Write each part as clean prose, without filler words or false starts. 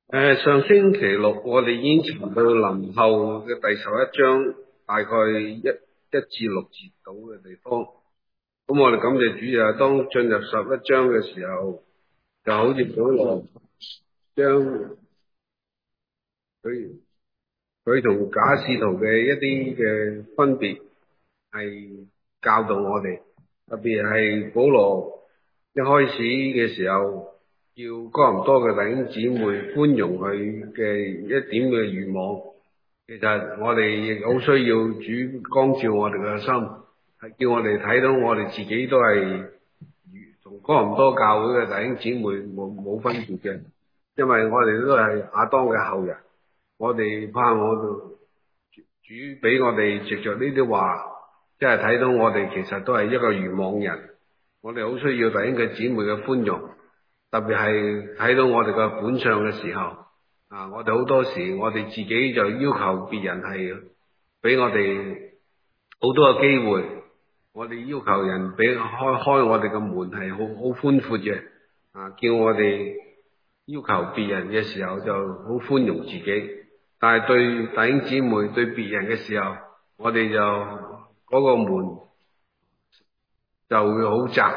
上星期六我哋已經查到林後嘅第11章，大概一至六節到嘅地方。咁我哋感謝主啊，當進入11章嘅時候，就好似保羅將佢同假使徒嘅一啲嘅分別係教導我哋，特別係保羅一開始嘅時候，叫哥林多嘅弟兄姊妹寬容佢嘅一點嘅願望。其實我哋亦好需要主光照我哋嘅心，係叫我哋睇到我哋自己都係同哥林多教會嘅弟兄姊妹冇分別嘅，因為我哋都係亞當嘅後人。我哋怕我主俾我哋藉着呢啲話，即係睇到我哋其實都係一個愚妄人。我哋好需要弟兄嘅姊妹嘅寬容，特別係睇到我哋嘅本相嘅時候，我哋好多時我哋自己就要求別人係俾我哋好多嘅機會，我哋要求人俾開我哋嘅門係好寬闊嘅，叫我哋要求別人嘅時候就好寬容自己，但係對弟兄姊妹對別人嘅時候，我哋就嗰個門就會好窄，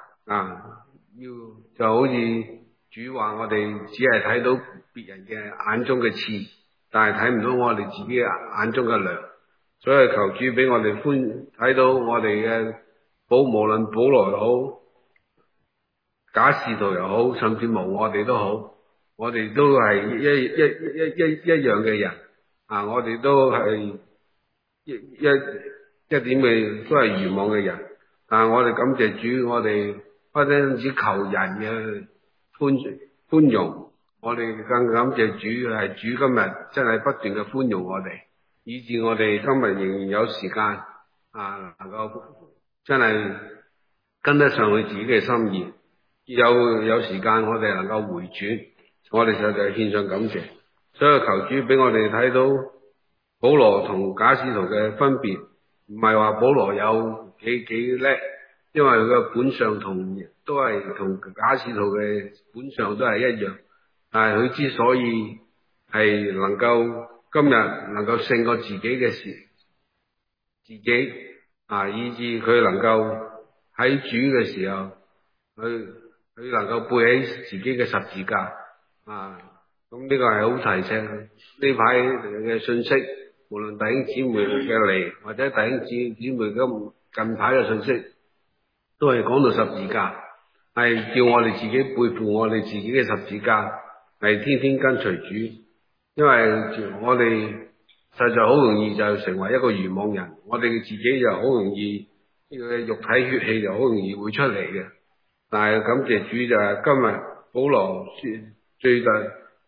就好似主話我哋只係睇到別人嘅眼中嘅刺，但係睇唔到我哋自己眼中嘅樑。所以求主俾我哋睇到我哋嘅無論保羅又好，假使徒又好，甚至無我哋都好，我哋都係一樣嘅人，我哋都係一點嘅都係愚妄嘅人。但係我哋感謝主，我哋不單止求人嘅寬容，我哋更感謝主係主今日真係不斷嘅寬容我哋，以致我哋今日仍然有時間能夠真係跟得上佢自己嘅心意，有時間我哋能夠回轉，我哋就獻上感謝。所以求主俾我哋睇到保羅同假使徒嘅分別，唔係話保羅有幾叻，因為佢嘅本相都係同假使徒嘅本相都係一樣，但係佢之所以係能夠今日能夠勝過自己嘅以致佢能夠喺主嘅時候，佢能夠背起自己嘅十字架，咁呢個係好提醒呢排嘅信息，無論弟兄姊妹嘅嚟，或者弟兄姊妹嘅近排嘅信息，都係講到十字架，係叫我哋自己背負我哋自己嘅十字架，係天天跟隨主。因為我哋實在好容易就成為一個愚妄人，我哋自己就好容易呢個肉體血氣就好容易會出嚟嘅。但係感謝主就係今日保羅最大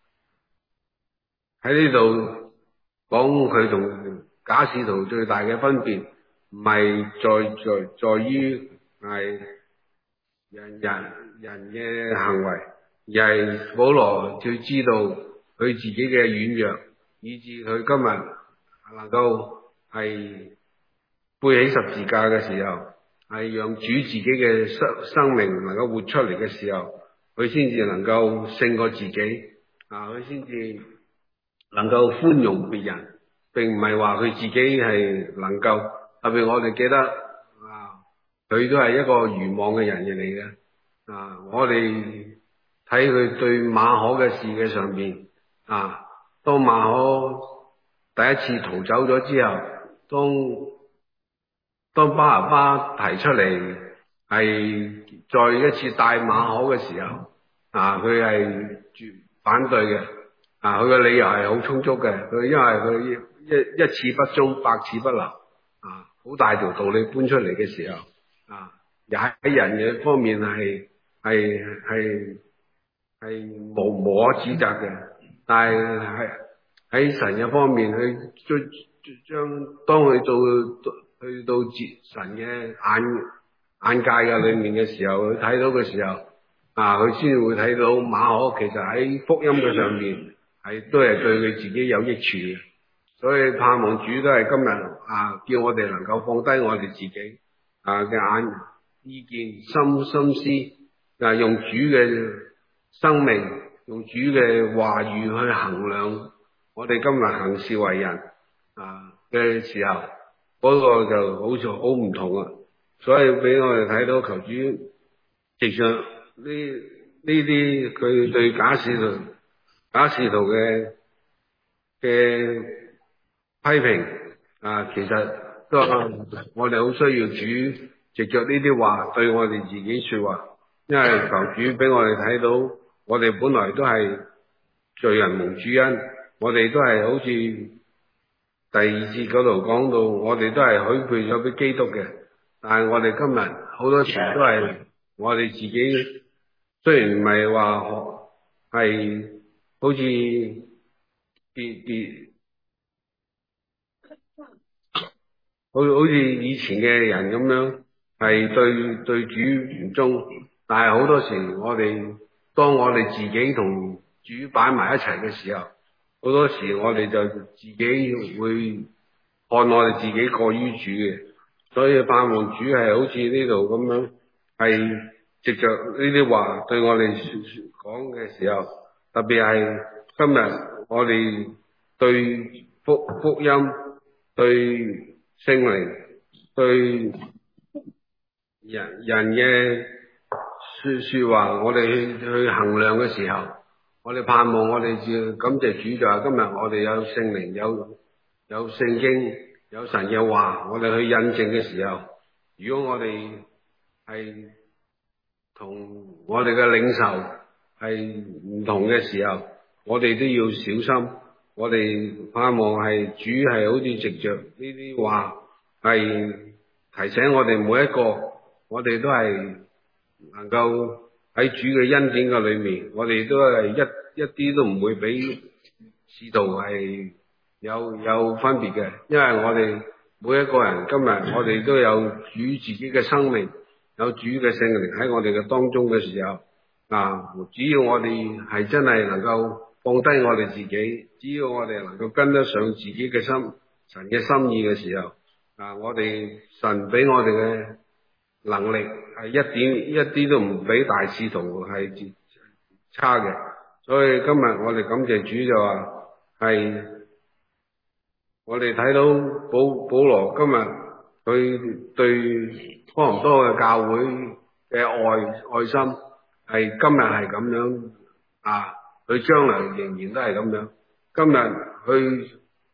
喺呢度講佢同假使徒最大嘅分別，唔係在於係人嘅行為，而係保羅最知道佢自己嘅軟弱，以致佢今日能夠係背起十字架嘅時候，係讓主自己嘅生命能夠活出嚟嘅時候，佢先至能夠勝過自己，佢先至能夠寬容別人，並唔係話佢自己係能夠，特別我哋記得佢都係一個愚妄嘅人嚟嘅。我哋睇佢對馬可嘅事嘅上邊，當馬可第一次逃走咗之後，當巴拿巴提出嚟係再一次帶馬可嘅時候，佢係反對嘅。佢嘅理由係好充足嘅，佢因為佢一次不忠，百次不留，好大條道理搬出嚟嘅時候，又喺人嘅方面係無可指責嘅，但係喺神嘅方面，佢當佢去到神嘅眼界嘅裏面嘅時候，佢睇到嘅時候，佢先會睇到馬可其實喺福音嘅上面都係對佢自己有益處嘅。所以盼望主都係今日叫我哋能夠放低我哋自己嘅意見心思，用主嘅生命用主嘅話語去衡量我哋今日行事為人嘅時候，嗰個就好似好唔同啊！所以俾我哋睇到求主藉着呢啲佢對假使徒嘅批評其實都我哋好需要主藉着呢啲話對我哋自己說話，因為求主俾我哋睇到，我哋本來都係罪人蒙主恩，我哋都係好似第二節嗰度講到，我哋都係許配咗俾基督嘅，但係我哋今日好多時都係我哋自己，雖然唔係話係好似好似以前嘅人咁樣，係對主唔忠，但係好多時當我哋自己同主擺埋一齊嘅時候，好多時我哋就自己會看我哋自己過於主嘅，所以盼望主係好似呢度咁樣，係藉着呢啲話對我哋講嘅時候，特別係今日我哋對福音、對聖靈、對人嘅說話，我哋去衡量嘅時候，我哋盼望我哋感謝主，就係今日我哋有聖靈、有聖經、有神嘅話，我哋去印證嘅時候，如果我哋係同我哋嘅領袖係唔同嘅時候，我哋都要小心。我哋盼望係主係好似藉着呢啲話，係提醒我哋每一個，我哋都係能夠喺主嘅恩典嘅裏面，我哋都係一啲都唔會俾使徒係有分別嘅，因為我哋每一個人今日我哋都有主自己嘅生命，有主嘅聖靈喺我哋嘅當中嘅時候，只要我哋係真係能夠放低我哋自己，只要我哋能夠跟得上自己嘅神嘅心意嘅時候，我哋神俾我哋嘅能力係一啲都唔比大使徒係差嘅，所以今日我哋感謝主就話係我哋睇到保羅今日佢對哥林多嘅教會嘅愛心係今日係咁樣佢將來仍然都係咁樣。今日佢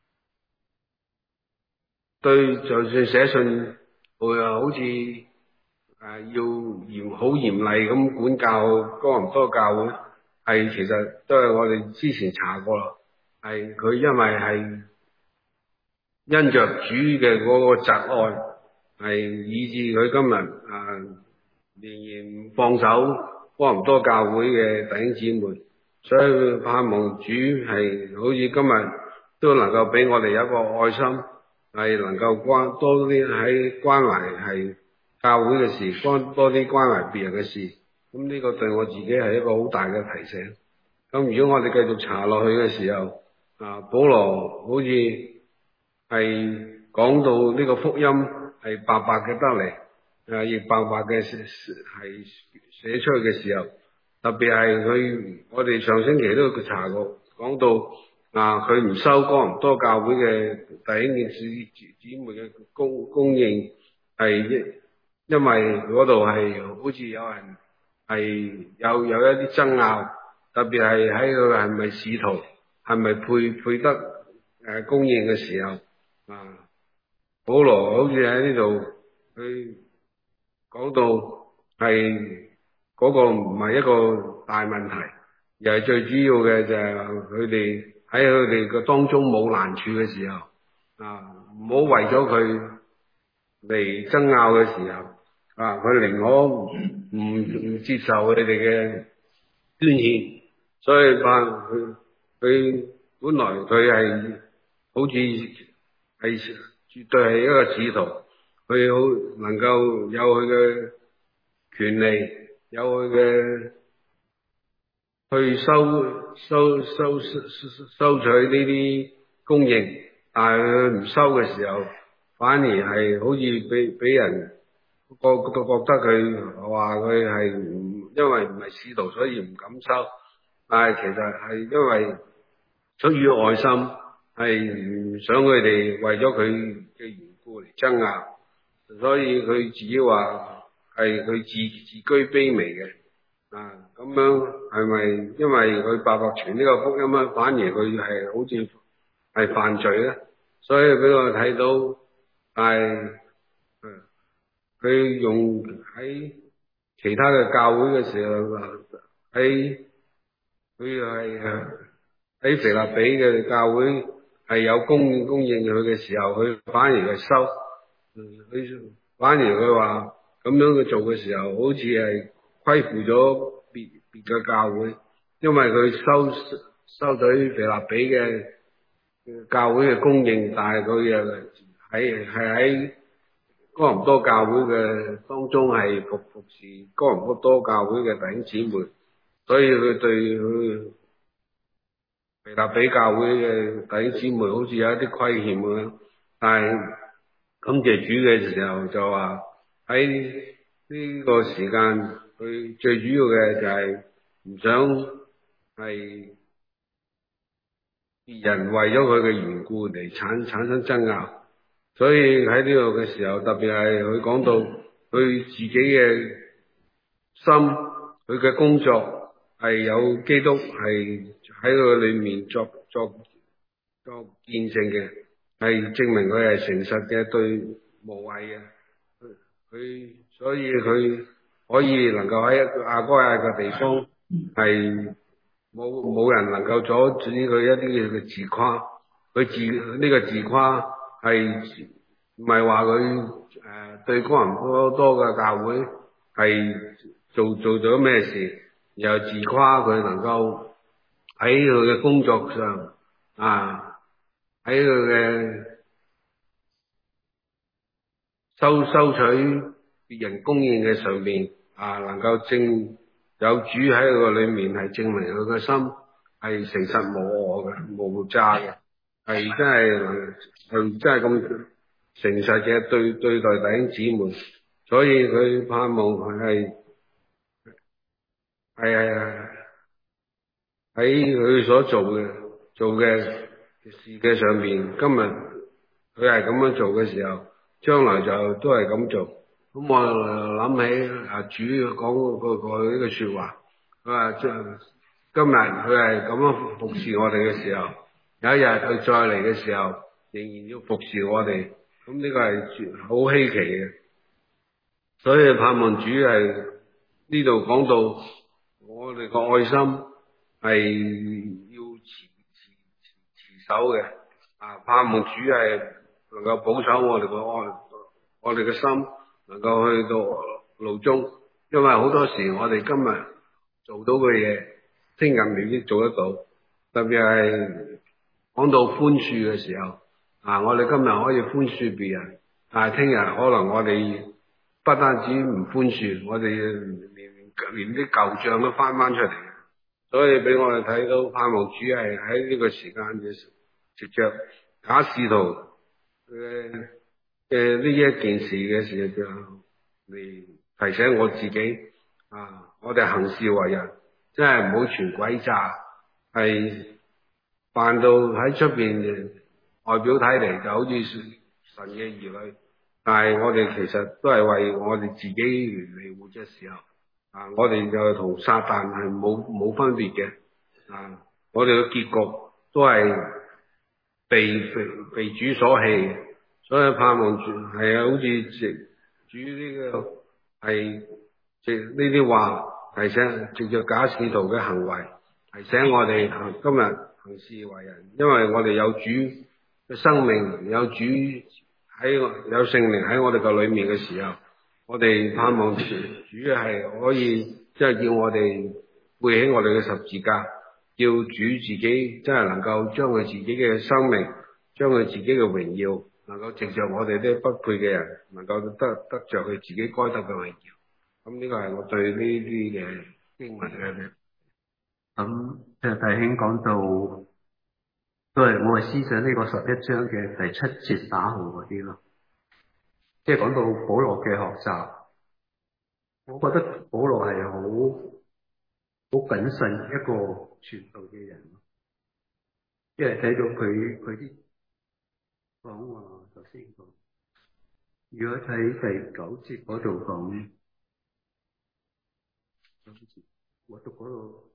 對就算寫信，好似要好嚴厲咁管教哥林多教會，係其實都係我哋之前查過啦。係佢因為係因着主嘅嗰個窒愛，係以致佢今日仍然唔放手哥林多教會嘅弟兄姊妹。所以盼望主係好似今日都能夠俾我哋有一個愛心，係能夠多啲喺關懷係教會嘅事，多啲關懷別人嘅事。咁呢個對我自己係一個好大嘅提醒。咁如果我哋繼續查落去嘅時候，保羅好似係講到呢個福音係白白嘅得嚟，亦白白嘅係寫出去嘅時候。特別係我哋上星期都查過，講到佢唔收哥林多教會嘅弟兄姊妹嘅供應，係因為嗰度係好似有人係有一啲爭拗，特別係喺佢係咪使徒，係咪配得供應嘅時候，保羅好似喺呢度佢講到係。嗰個唔係一個大問題，而係最主要嘅就係佢哋喺佢哋嘅當中冇難處嘅時候，唔好為咗佢嚟爭拗嘅時候，佢寧可唔接受佢哋嘅捐獻，所以佢本來佢係好似係絕對係一個使徒，佢好能夠有佢嘅權利。有佢嘅去收取呢啲供應，但係佢唔收嘅時候，反而係好似俾人覺得佢話佢係因為唔係使徒，所以唔敢收。 但係其實係因為出於愛心，係唔想佢哋為咗佢嘅緣故嚟爭拗，所以佢自己話係佢自居卑微嘅。咁樣係咪因為佢白白傳呢個福音咧，反而佢係好似係犯罪咧？所以俾我睇到，但係佢用喺其他嘅教會嘅時候，喺佢係喺腓立比嘅教會係有供應佢嘅時候，佢反而係收，佢反而佢話咁樣佢做嘅時候，好似係虧負咗別嘅教會，因為佢收咗腓立比嘅教會嘅供應，但係佢又喺哥林多教會嘅當中係服侍哥林多教會嘅弟兄姊妹，所以佢對佢腓立比教會嘅弟兄姊妹好似有一啲虧欠咁樣。但係感謝主嘅時候就話喺呢個時間，佢最主要嘅就係唔想係別人為咗佢嘅緣故嚟產生爭拗。所以喺呢度嘅時候，特別係佢講到佢自己嘅心，佢嘅工作係有基督係喺佢裏面作見證嘅，係證明佢係誠實嘅，對無偽嘅。所以佢可以能夠喺亞該亞嘅地方係冇人能夠阻止佢一啲嘅自誇。佢呢個自誇係唔係話佢對哥林多嘅教會係做咗咩事，然後自誇佢能夠喺佢嘅工作上喺佢嘅收取別人供應嘅上面能夠有主喺佢個裏面，係證明佢個心係誠實無惡嘅，無詐嘅，係真係咁誠實嘅對待弟兄姊妹。所以佢盼望係喺佢所做嘅事嘅上面，今日佢係咁樣做嘅時候，將來就都係咁做。咁我諗起主講過呢個說話，佢話今日佢係咁樣服侍我哋嘅時候，有一日佢再嚟嘅時候，仍然要服侍我哋。咁呢個係好稀奇嘅，所以盼望主係呢度講到我哋個愛心係要持守嘅，盼望主係能夠保守我哋個愛，我哋嘅心能夠去到路中。因為好多時我哋今日做到嘅嘢，聽日未必做得到。特別係講到寬恕嘅時候，我哋今日可以寬恕別人，但係聽日可能我哋不單止唔寬恕，我哋連啲舊賬都翻出嚟。所以俾我哋睇到盼望主係喺呢個時間嘅藉着假使徒嘅呢一件事嘅時候嚟提醒我自己，我哋行事為人真係唔好存詭詐，係扮到喺出邊外表睇嚟就好似神嘅兒女，但係我哋其實都係為我哋自己嚟活嘅時候，我哋就同撒旦係冇分別嘅，我哋嘅結局都係被主所棄。所以盼望主係好似主呢個係藉呢啲話提醒，藉着假使徒嘅行為提醒我哋今日行事為人。因為我哋有主嘅生命，有主有聖靈喺我哋個裏面嘅時候，我哋盼望主係可以即係叫我哋背起我哋嘅十字架，叫主自己真係能夠將佢自己嘅生命，將佢自己嘅榮耀能夠藉着我哋啲不配嘅人，能夠得着佢自己該得嘅榮耀。咁呢個係我對呢啲嘅經文嘅。 咁即係弟兄講到，都係我係思想呢個11章嘅第7節打號嗰啲咯。即係講到保羅嘅學習，我覺得保羅係好好謹慎一個傳道嘅人，因為睇到佢啲講話頭先講，如果睇第9節嗰度講，我讀嗰度，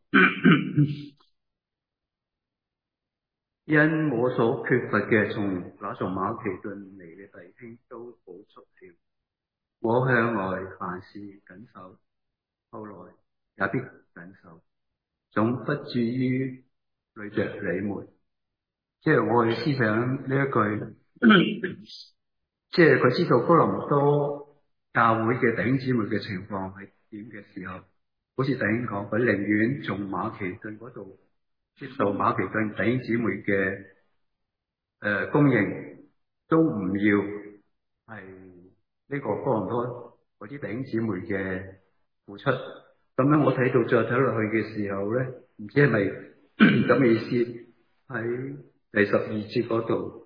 因我所缺乏嘅，從馬其頓嚟嘅弟兄都補足了。我向來凡事謹守，後來也必謹守，總不至於累着你們。即係我嘅思想呢一句，即係佢知道哥林多教會嘅弟兄姊妹嘅情況係點嘅時候，好似弟兄講，佢寧願從馬其頓嗰度接受馬其頓弟兄姊妹嘅供應，都唔要係呢個哥林多嗰啲弟兄姊妹嘅付出。咁樣我睇到再睇落去嘅時候咧，唔知係咪咁嘅意思？喺第12節嗰度，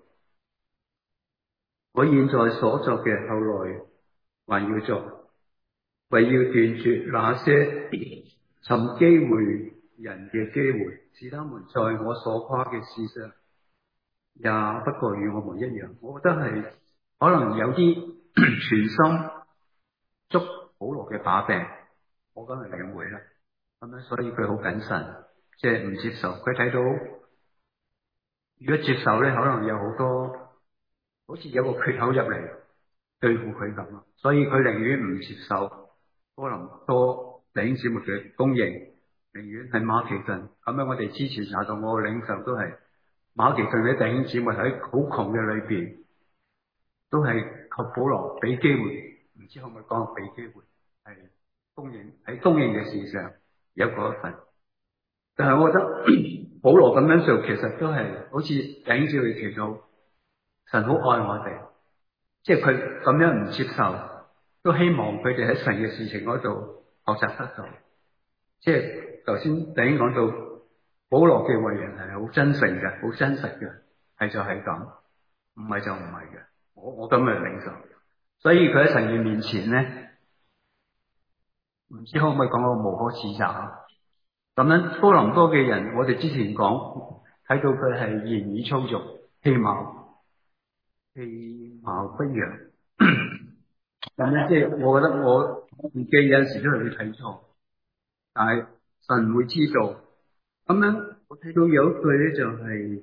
我現在所作嘅，後來還要做，為要斷絕那些尋機會人嘅機會，使他們在我所誇嘅事上也不過與我們一樣。我覺得係可能有啲全心捉保羅嘅把柄，我梗係領會啦。咁樣所以佢好謹慎，即係唔接受。佢睇到如果接受咧，可能有好多好似有個缺口入嚟對付佢咁咯。所以佢寧願唔接受哥林多弟兄姊妹嘅供應，寧願係馬其頓。咁樣我哋之前查到我嘅領袖都係馬其頓嘅弟兄姊妹喺好窮嘅裏邊，都係求保羅俾機會，唔知可唔可以講俾機會，係供應喺供應嘅事上有嗰一份。但係我覺得保羅咁樣做，其實都係好似弟兄姊妹祈禱，神好愛我哋，即係佢咁樣唔接受，都希望佢哋喺神嘅事情嗰度學習得到。即係頭先弟兄講到保羅嘅為人係好真誠嘅，好真實嘅，係就係咁，唔係就唔係嘅。我咁嘅領受，所以佢喺神嘅面前咧，唔知可唔可以講我無可指責啊？咁樣哥林多嘅人，我哋之前講睇到佢係言語粗俗，氣貌不揚。咁樣即係我覺得我自己有陣時都係會睇錯，但係神會知道。咁樣我睇到有一句咧，就係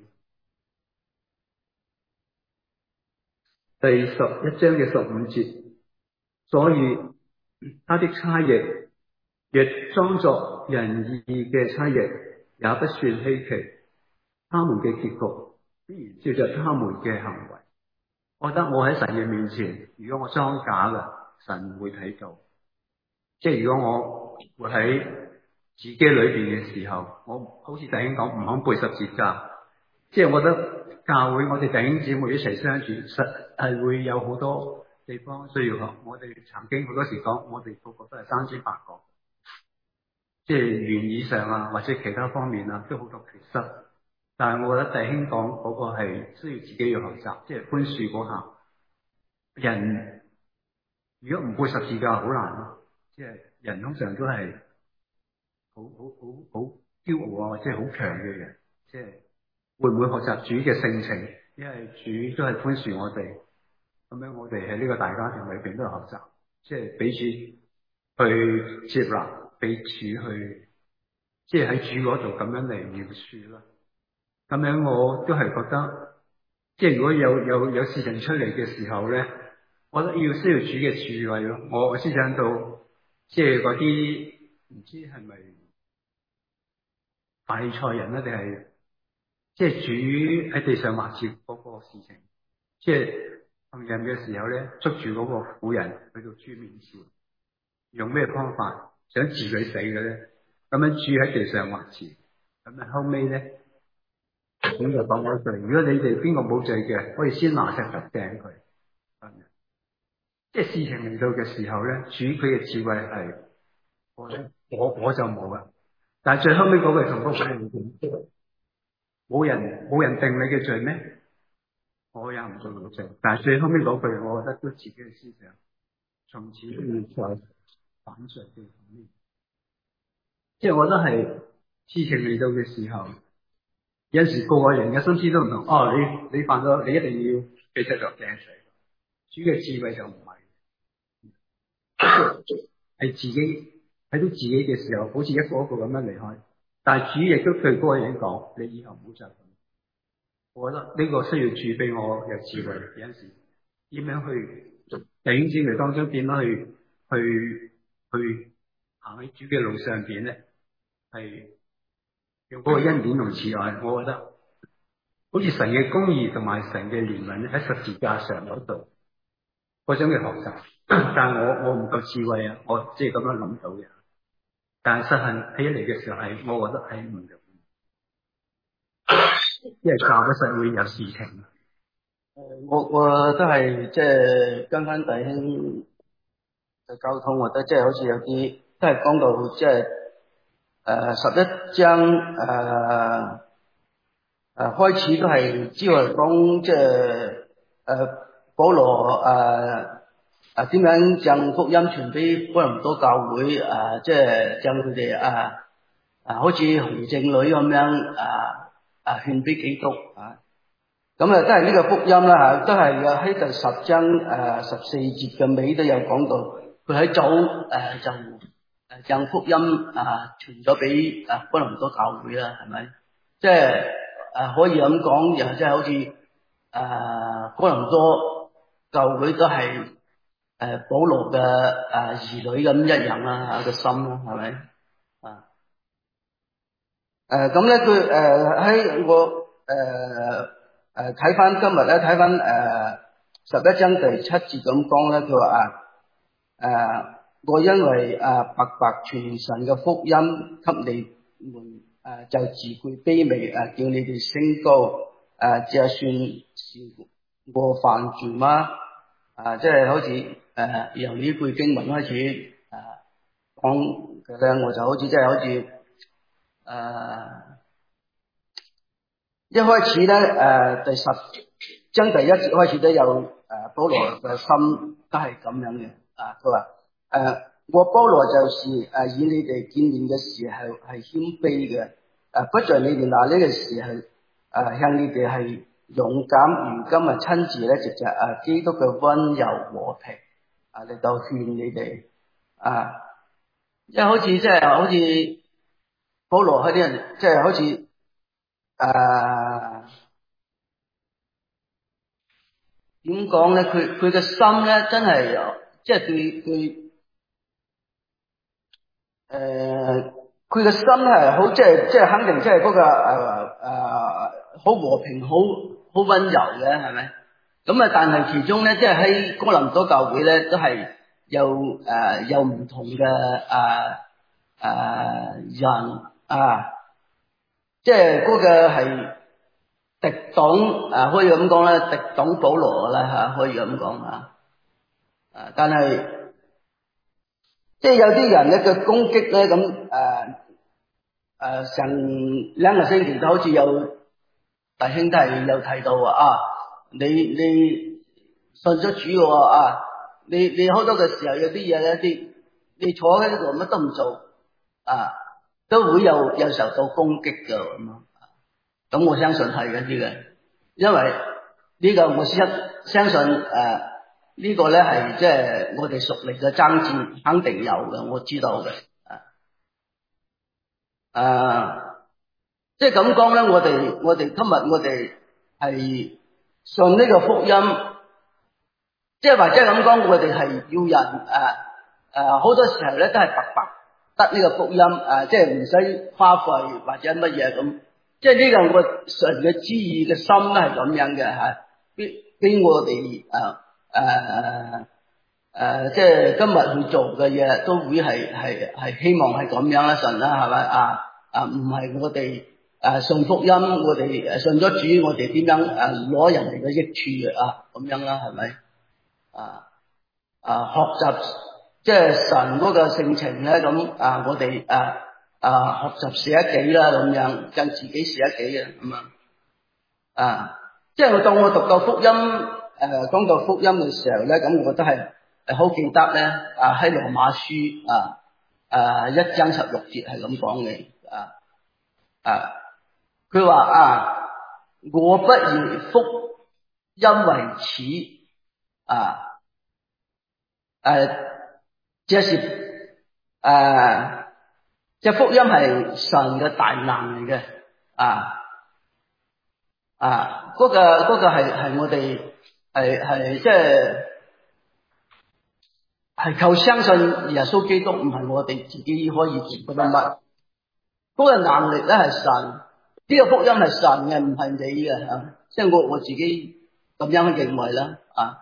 第11章嘅15節，所以他的差役若裝作仁義嘅差役，也不算稀奇。他們嘅結局必然照着他們嘅行為。我覺得我喺神嘅面前，如果我裝假嘅，神會睇到。即係如果我活喺自己裏邊嘅時候，我好似弟兄講唔肯背十字架。即係我覺得教會我哋弟兄姊妹一齊相處，實係會有好多地方需要學。我哋曾經好多時講，我哋個個都係三尖八角，即係言語上啊，或者其他方面啊，都好多缺失。但係我覺得弟兄講嗰個係需要自己要學習，即係寬恕嗰下。人如果唔背十字架好難咯，即係人通常都係好驕傲啊，或者好強嘅人，即係會唔會學習主嘅性情？因為主都係寬恕我哋，咁樣我哋喺呢個大家庭裏邊都係學習，即係彼此去接納，彼此去即係喺主嗰度咁樣嚟描述啦。咁樣我都係覺得，即係如果有事情出嚟嘅時候咧，我覺得需要主嘅智慧咯。我思想到，即係嗰啲唔知係咪法利賽人咧，定係即係主喺地上劃設嗰個事情，即係行人嘅時候咧，捉住嗰個婦人去到主面前，用咩方法想治佢死嘅咧？咁樣主喺地上劃設，咁樣後尾咧。咁就講嗰句，如果你哋邊個冇罪嘅，可以先拿石頭掟佢。即係事情嚟到嘅時候咧，主佢嘅智慧係我就冇啊。但係最後尾嗰句同嗰句唔同，冇人定你嘅罪咩？我也唔做冇罪。但係最後尾嗰句，我覺得都自己嘅思想，從此不要再反罪嘅。 即係我覺得係事情嚟到嘅時候，有陣時個個人嘅心思都唔同。哦，你犯咗，你一定要其實就掟死。主嘅智慧就唔係，係自己睇到自己嘅時候，好似一個一個咁樣離開。但係主亦都對嗰個人講：你以後唔好再咁。我覺得呢個需要主俾我嘅智慧。有陣時點樣去弟兄姊妹當中點樣去行喺主嘅路上邊咧？係用嗰個恩典同慈愛，我覺得好似神嘅公義同埋神嘅憐憫喺十字架上嗰度嗰種嘅學習。但係我唔夠智慧啊，我即係咁樣諗到嘅。但係實行起嚟嘅時候係，我覺得係唔容易，因為教不實會有事情。 我都係即係跟翻弟兄嘅溝通，我覺得即係好似有啲都係講到即係11章開始都係主要係講即係保羅點樣將福音傳俾哥林多教會即係將佢哋好似紅淨女咁樣勸俾基督咁都係呢個福音啦都係喺第10章14節嘅尾都有講到，佢喺早就將福音傳咗俾哥林多教會啦，係咪？即係可以咁講，又即係好似哥林多教會都係保羅嘅兒女咁一樣啦個心啦，係咪？咁咧佢喺我睇翻今日咧睇翻11章第7節咁講咧，佢話我因為白白傳神嘅福音給你們就自愧卑微叫你哋升高這算是我犯罪嗎？即係好似由呢句經文開始講嘅咧，我就好似即係好似一開始咧第10章第1節開始都有保羅嘅心都係咁樣嘅佢話我保羅就是以你哋見面嘅時候係謙卑嘅不在你哋那裡嘅時候向你哋係勇敢，如今親自咧藉着基督嘅溫柔和平嚟到勸你哋即係好似即係好似保羅嗰啲人即係好似點講咧？佢嘅心咧真係即係佢嘅心係好即係肯定即係嗰個好和平好溫柔嘅係咪？咁但係其中咧即係喺哥林多教會咧都係有唔同嘅人即係嗰個係敵擋可以咁講啦，敵擋保羅啦可以咁講但係即係有啲人咧嘅攻擊咧咁上兩個星期都好似有弟兄都係有提到你信咗主嘅你好多嘅時候有啲嘢咧你坐喺度乜都唔做都會有受到攻擊嘅咁我相信係嘅呢個，因為呢個我相信呢個咧係即係我哋屬靈嘅爭戰肯定有嘅，我知道嘅即係咁講咧，我哋今日我哋係信呢個福音，即係或者咁講，我哋係要人好多時候咧都係白白得呢個福音即係唔使花費或者乜嘢咁。即係呢個我神嘅旨意嘅心都係咁樣嘅俾我哋即係今日去做嘅嘢都會係希望係咁樣啦，神啦係咪唔係我哋信福音，我哋信咗主，我哋點樣攞人哋嘅益處咁樣啦，係咪學習即係神嗰個性情咧咁我哋學習捨己啦，咁樣將自己捨己嘅咁即係當我讀到福音講到福音嘅時候咧，咁我都係好記得咧喺羅馬書 1章16節係咁講嘅佢話我不以福音為恥這是即係福音係神嘅大能嚟嘅嗰個係我哋係即係靠相信耶穌基督，唔係我哋自己可以做得乜。嗰個能力咧係神，呢個福音係神嘅，唔係你嘅即係我自己咁樣去認為啦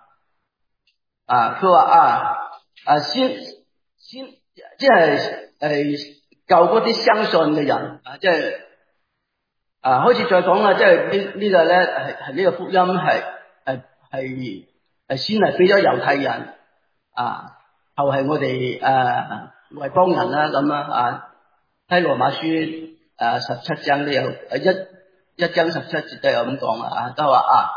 佢話先即係救嗰啲相信嘅人即係開始再講啦，即係呢個咧係呢個福音係先係俾咗猶太人後係我哋外邦人啦咁喺羅馬書17章都有1章17節都有咁講都話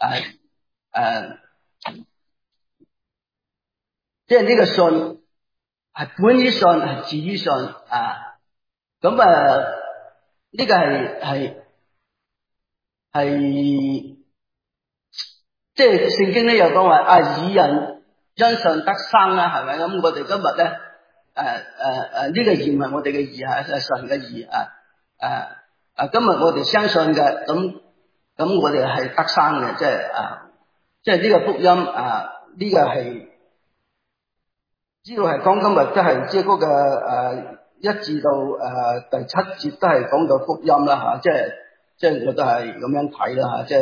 即係呢個信係本於信，係至於信咁呢個係即係聖經咧又講話義人因信得生啦，係咪咁？我哋今日咧呢個義唔係我哋嘅義係神嘅義今日我哋相信嘅咁我哋係得生嘅，即係呢個福音呢個係呢個係講今日都係即係嗰個1至到第7節都係講到福音啦即係我都係咁樣睇啦即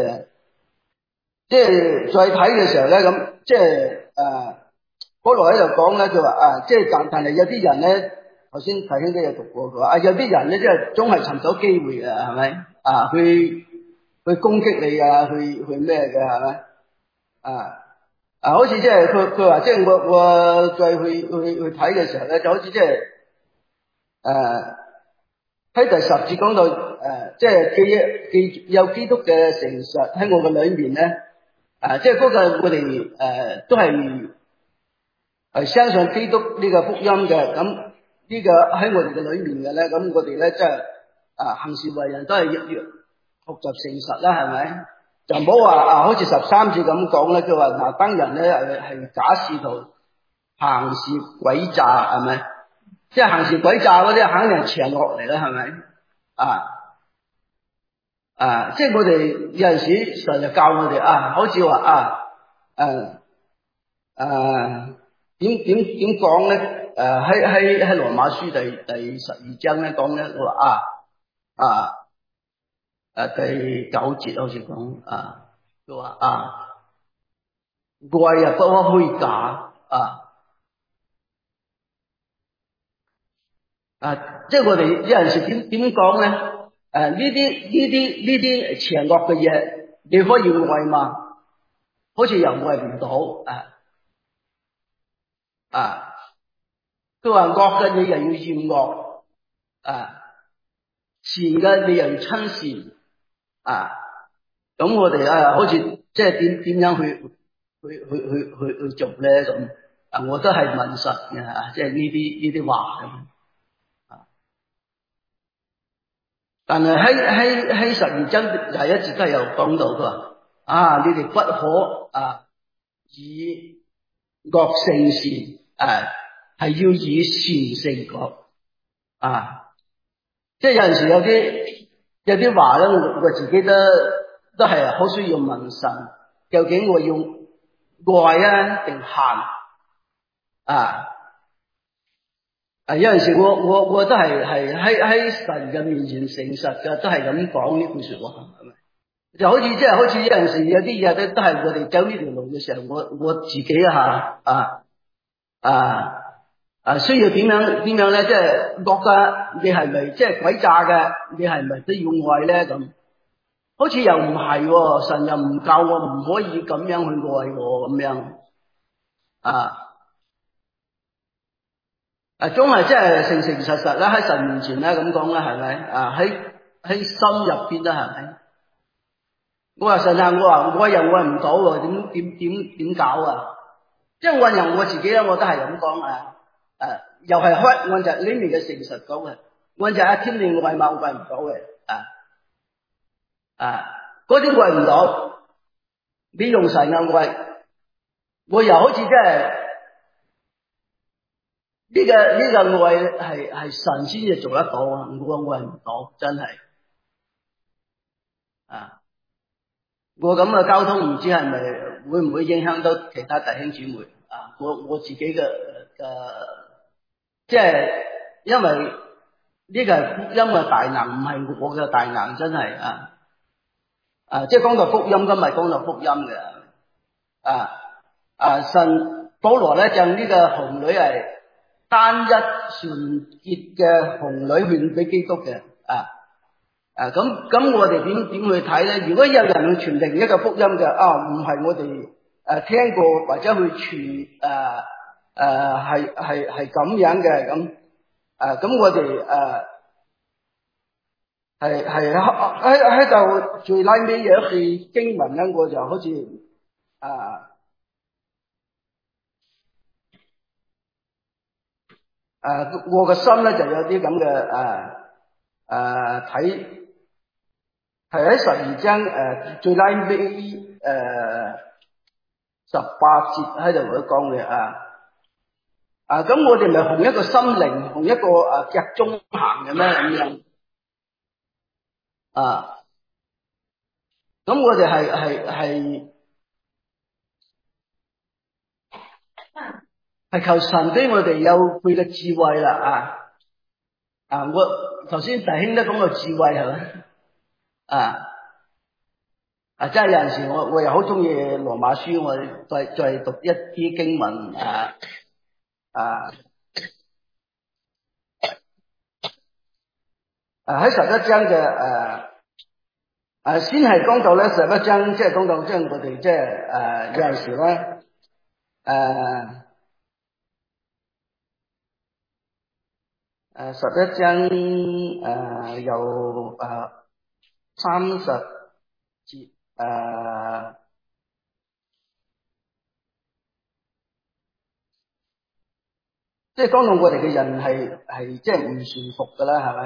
係再睇嘅時候咧咁即係保羅喺度講咧，佢話即係但係有啲人咧，頭先弟兄都有讀過，佢話有啲人咧即係總係尋找機會嘅，係咪去攻擊你去咩嘅係咪好似即係佢話即係我再去睇嘅時候咧，就好似即係喺第10節講到即係既有基督嘅誠實喺我嘅裏面咧即係嗰個我哋都係相信基督呢個福音嘅，咁呢個喺我哋嘅裏面嘅咧，咁我哋咧即係行事為人都係要學習誠實啦，係咪？就唔好話好似13節咁講咧，佢話當人咧係假使徒行事詭詐，係咪？即係行事詭詐嗰啲肯定係邪惡嚟啦，係咪？即係我哋有陣時神就教我哋好似話點講咧？喺羅馬書第12章咧講咧，我話第9節好似講佢話愛不可虛假即係我哋有陣時點講咧？呢啲邪惡嘅嘢，你可以愛嘛？好似又愛唔到佢話惡嘅你又要厭惡善嘅你又要親善咁我哋好似即係點樣去做咧咁我都係問實嘅即係呢啲話咁但係喺12章一直都有講到，佢話你哋不可以惡勝善係要以善勝惡即係有陣時有啲話咧，我自己都係好需要問神，究竟我要愛定恨有陣時我都係喺神嘅面前誠實嘅，都係咁講呢句說話，係咪？就好似有陣時有啲嘢都係我哋走呢條路嘅時候，我自己需要點樣咧？即係惡嘅，你係咪即係詭詐嘅？你係咪都要愛咧？咁好似又唔係，神又唔教我唔可以咁樣去愛我咁樣總係即係誠實啦，喺神面前咧咁講啦，係咪？喺心入邊啦，係咪？我話神我話我又愛唔到喎，點搞即係我由我自己咧，我都係咁講又係開按照裏面嘅誠實講嘅，按照阿天你愛嘛，我愛唔到嘅嗰啲愛唔到，你用神嘅愛，我又好似即係呢個愛係神先至做得到啊，我愛唔到，真係我咁嘅交通唔知係咪會唔會影響到其他弟兄姊妹我自己嘅即係因為呢個係福音嘅大能，唔係我嘅大能，真係即係講到福音，今日講到福音嘅神保羅咧將呢個紅女係單一純潔嘅紅女獻俾基督嘅咁我哋點去睇咧？如果有人去傳另一個福音嘅唔係我哋聽過或者去傳係咁樣嘅咁我哋係喺度最拉尾有一句經文咧，我就好似我個心咧就有啲咁嘅睇。係喺12章最拉尾18節喺度佢講嘅咁我哋咪同一個心靈同一個腳蹤行嘅咩咁樣咁我哋係求神俾我哋有佢嘅智慧啦我頭先弟兄都講過智慧係咪真係有陣時我又好中意羅馬書，我再讀一啲經文喺11章嘅先係講到咧11章，即係講到即係我哋即係有陣時咧11章由30節即係講到我哋嘅人係即係唔順服噶啦，係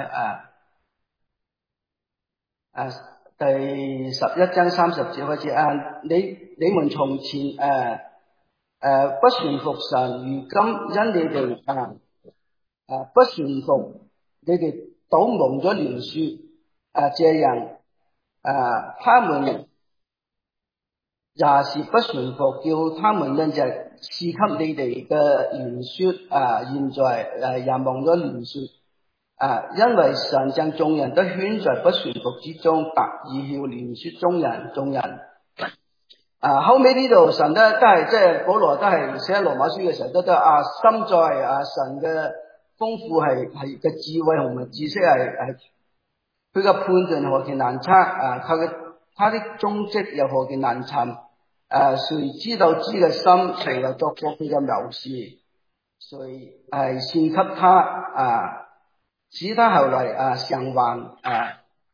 咪第11章30節開始你們從前不順服神，如今因你哋不順服，你哋倒蒙咗憐恕這人他們也是不順服，叫他們因着賜給你哋嘅憐恕現在也蒙咗憐恕因為神將眾人都圈在不順服之中，特意要憐恕眾人後尾呢度神都係即係保羅都係寫羅馬書嘅時候都深在神嘅豐富係嘅智慧同埋知識係佢嘅判斷何其難測他的蹤跡又何其難尋誰知道知嘅心，誰又作過佢嘅謀士，誰獻給他使他後來償還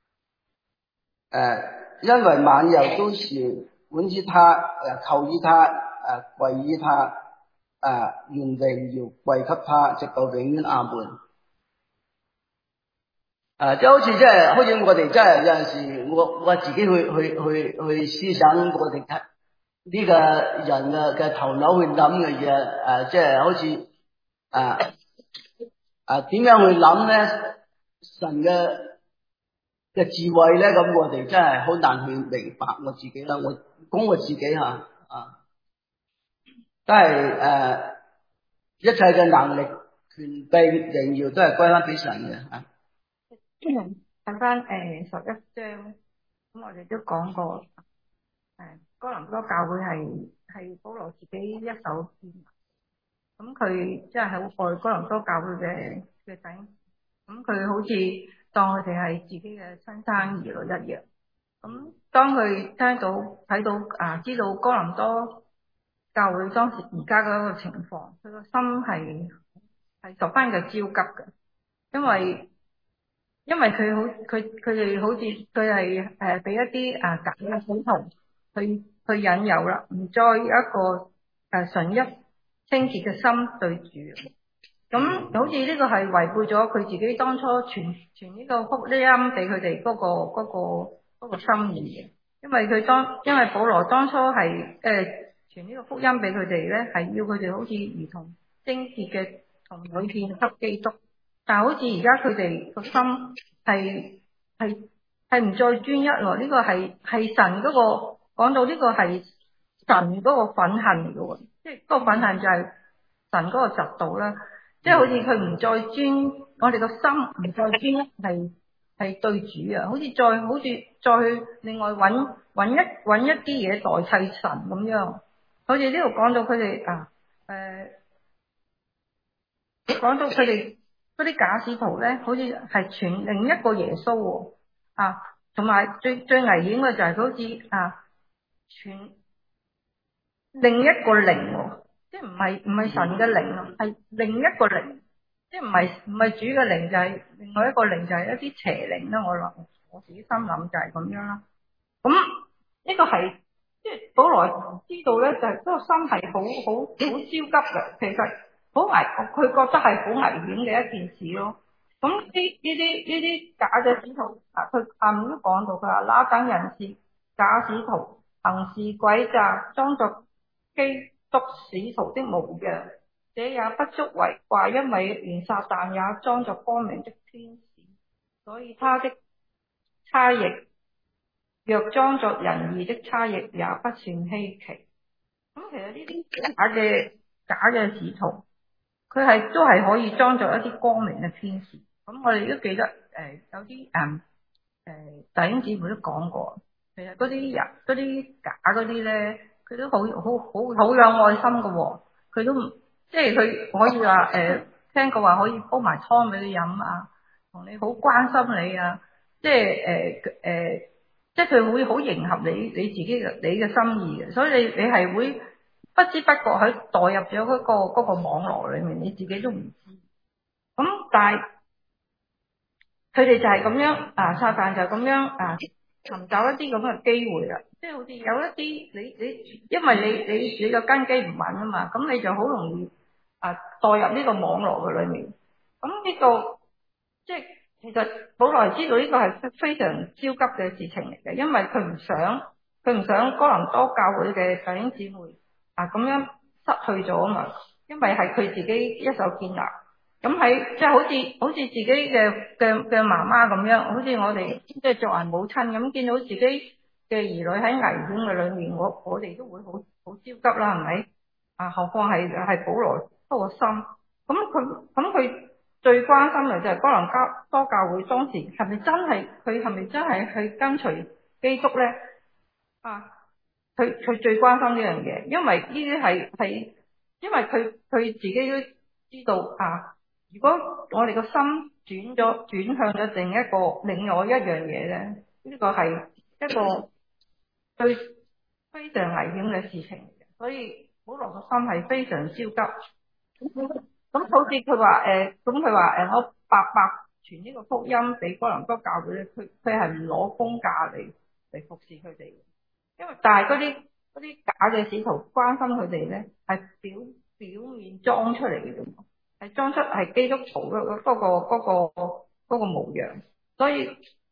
因為萬有都是本於他求於他歸於他願榮耀歸給他，直到永遠阿門即係好似好似我哋真係有陣時我自己去思想我哋呢個人嘅頭腦去諗嘅嘢即係好似點樣去諗咧？神嘅智慧咧，咁我哋真係好難去明白我自己啦。我講我自己都係一切嘅能力、權柄、榮耀都係歸翻俾神嘅睇翻11章，咁我哋都講過哥林多教會係保羅自己一手建，咁佢即係好愛哥林多教會嘅弟兄，咁佢好似當佢哋係自己嘅親生兒女一樣。咁當佢睇到知道哥林多教會當時而家嗰個情況，佢個心係十分嘅焦急嘅，因為佢哋好似佢係俾一啲假嘅信徒去引誘啦，唔再有一個純一清潔嘅心對主。 咁好似呢個係違背咗佢自己當初傳呢個福音俾佢哋嗰個心意嘅，因為保羅當初係傳呢個福音俾佢哋咧，係要佢哋好似如同貞潔嘅童女獻給基督，但係好似而家佢哋個心係唔再專一喎，呢個係神嗰個講到呢個係神嗰個憤恨嚟嘅喎，即係嗰個憤恨就係神嗰個嫉妒啦。即係好似佢唔再我哋個心唔再專一係對主啊，好似再去另外揾一啲嘢代替神咁樣。好似呢度講到佢哋講到佢哋嗰啲假使徒咧，好似係傳另一個耶穌喎啊，同埋最危險嘅就係好似傳另一個靈喎。即係唔係神嘅靈咯，係另一個靈，即係唔係主嘅靈，就係另外一個靈，就係一啲邪靈啦。我自己心諗就係咁樣啦。咁呢個係即係保羅知道咧，就係嗰個心係好焦急嘅，其實好危，佢覺得係好危險嘅一件事咯。咁呢啲假嘅使徒佢下面都講到，佢話那等人是假使徒，行事詭詐，裝作基督使徒的模樣，這也不足為怪，因為連撒旦也裝作光明的天使，所以他的差役若裝作仁義的差役，也不算稀奇。咁其實呢啲假嘅使徒，佢都係可以裝作一啲光明嘅天使。咁我哋都記得有啲弟兄姊妹都講過，其實嗰啲假嗰啲咧，佢都好有愛心嘅喎，佢都即係佢可以話聽過話可以煲埋湯俾你飲啊，同你好關心你啊，即係即係佢會好迎合你自己嘅心意嘅，所以你係會不知不覺喺代入咗嗰個網絡裏面，你自己都唔知。咁但係佢哋就係咁樣撒旦就咁樣尋找一啲咁嘅機會啦，即係好似有一啲你因為你個根基唔穩啊嘛，咁你就好容易代入呢個網絡嘅裏面。咁呢個即係其實保羅知道呢個係非常焦急嘅事情嚟嘅，因為佢唔想哥林多教會嘅弟兄姊妹咁樣失去咗啊嘛，因為係佢自己一手建立。咁喺即係好似自己嘅媽媽咁樣，好似我哋即係作為母親咁，見到自己嘅兒女喺危險嘅裏面，我哋都會好焦急啦，係咪？何況係保羅嗰個心，咁佢最關心嘅就係哥林多教會當時係咪真係去跟隨基督咧？佢最關心呢樣嘢，因為呢啲係因為佢自己都知道如果我哋個心轉向咗另外一樣嘢咧，呢個係一個對非常危險嘅事情嚟嘅，所以保羅個心係非常焦急。咁好似佢話我白傳呢個福音俾哥林多教會咧，佢係唔攞公價嚟服侍佢哋嘅，因為但係嗰啲假嘅使徒關心佢哋咧，係表面裝出嚟嘅啫。係裝出係基督徒嗰個模樣，所以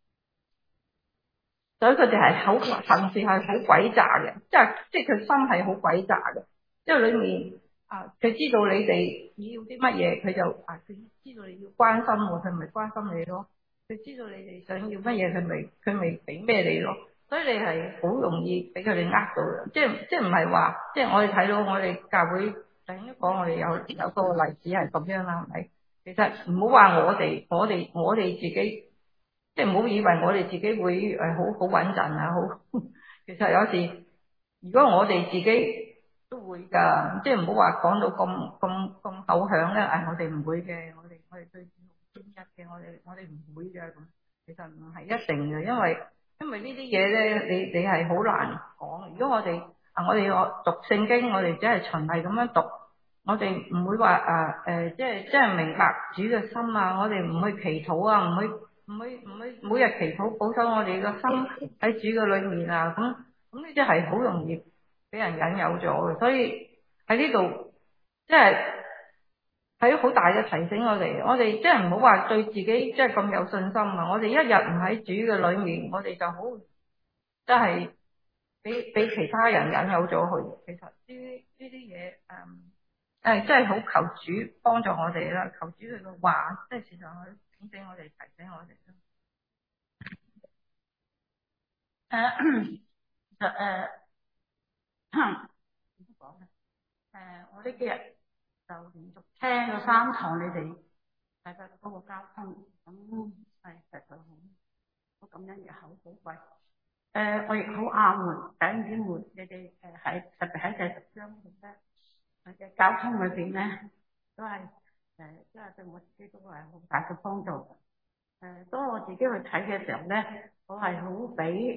佢哋係好行事係好詭詐嘅，即係佢心係好詭詐嘅，即係裏面佢知道你哋要啲乜嘢，佢就佢知道你要關心我，佢咪關心你咯，佢知道你哋想要乜嘢，佢咪俾咩你咯，所以你係好容易俾佢哋呃到嘅，即係唔係話即係我哋睇到我哋教會。突然間講我哋有個例子係咁樣啦，係咪？其實唔好話我哋自己，即係唔好以為我哋自己會好穩陣啊，好。其實有時如果我哋自己都會噶，即係唔好話講到咁口響咧。我哋唔會嘅，我哋對主好專一嘅，我哋唔會嘅咁。其實唔係一定嘅，因為呢啲嘢咧，你係好難講。如果我哋讀聖經，我哋只係循例咁樣讀，我哋唔會話即係明白主嘅心啊，我哋唔去祈禱啊，唔去每日祈禱保守我哋個心喺主嘅裏面啊，咁呢啲係好容易俾人引誘咗嘅，所以喺呢度即係係好大嘅提醒我哋。我哋即係唔好話對自己即係咁有信心啊！我哋一日唔喺主嘅裏面，我哋就好即係俾其他人引誘咗去。其實呢啲嘢即係好求主幫助我哋啦，求主佢嘅話，即係時常去警醒我哋，提醒我哋啦。其實點講咧？我呢幾日就連續聽咗3堂你哋大家嗰個交通，咁係實在好感恩，日口好貴。我亦好啱嘅，弟兄姊妹，你哋喺特別喺第10章度咧，嘅交通裏邊咧，都係即係對我自己都係好大嘅幫助。當我自己去睇嘅時候咧，我係好俾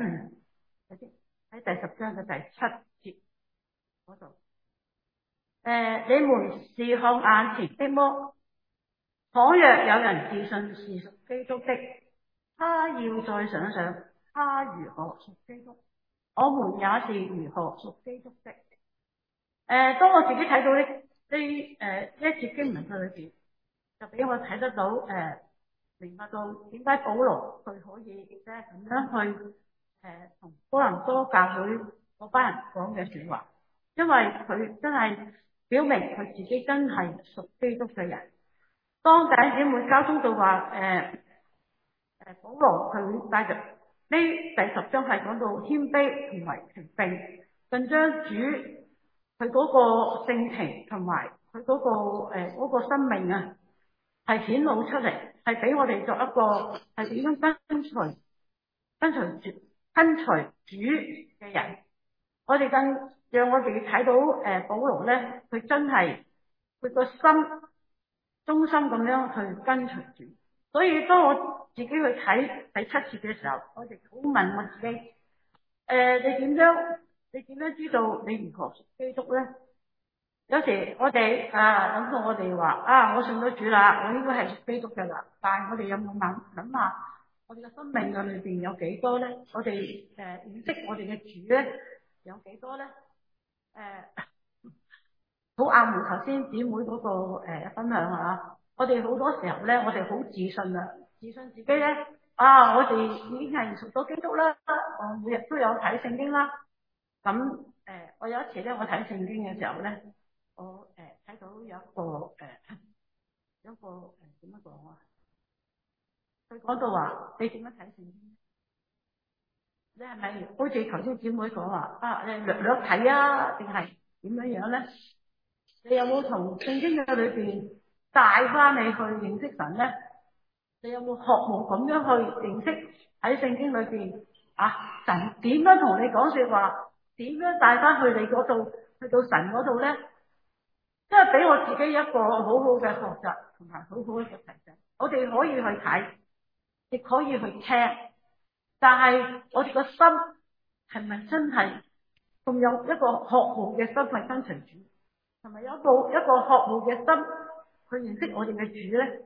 喺第10章嘅第7節嗰度，你們是看眼前的麼？倘若有人自信是屬基督的，他要再想想他如何屬基督，我們也是如何屬基督的。當我自己睇到呢一節經文嘅裏邊，就俾我睇得到明白到點解保羅佢可以即係咁樣去同哥林多教會嗰班人講嘅說話，因為佢真係表明佢自己真係屬基督嘅人。當弟兄姊妹交通到話保羅佢帶着呢第10章係講到謙卑同埋權柄，更將主佢嗰個性情同埋佢嗰個生命啊，係顯露出嚟，係俾我哋作一個係點樣跟隨主嘅人。我哋更讓我哋睇到保羅咧，佢真係佢個心忠心咁樣去跟隨主。所以當我自己去睇第7節嘅時候，我哋好問我自己，你點樣知道你如何屬基督咧？有時我哋諗到我哋話我信咗主啦，我應該係屬基督嘅啦。但係我哋有冇諗下我哋嘅生命嘅裏邊有幾多咧？我哋認識我哋嘅主咧有幾多咧？好啱我頭先姊妹嗰個分享啊！我哋好多時候咧，我哋好自信啊，自信自己咧我哋已經係屬咗基督啦，我每日都有睇聖經啦。咁我有一次咧，我睇聖經嘅時候咧，我睇到有一個點樣講啊？佢講到話你點樣睇聖經？你係咪好似頭先姊妹講話你略略睇啊，定係點樣樣咧？你有冇從聖經嘅裏邊帶翻你去認識神咧？你有冇學無咁樣去認識喺聖經裏邊神點樣同你講說話？點樣帶翻去你嗰度，去到神嗰度咧？即係俾我自己一個好好嘅學習同埋好好嘅提醒。我哋可以去睇，亦可以去聽，但係我哋個心係咪真係仲有一個學無嘅心去跟隨主？係咪有冇一個學無嘅心去認識我哋嘅主咧？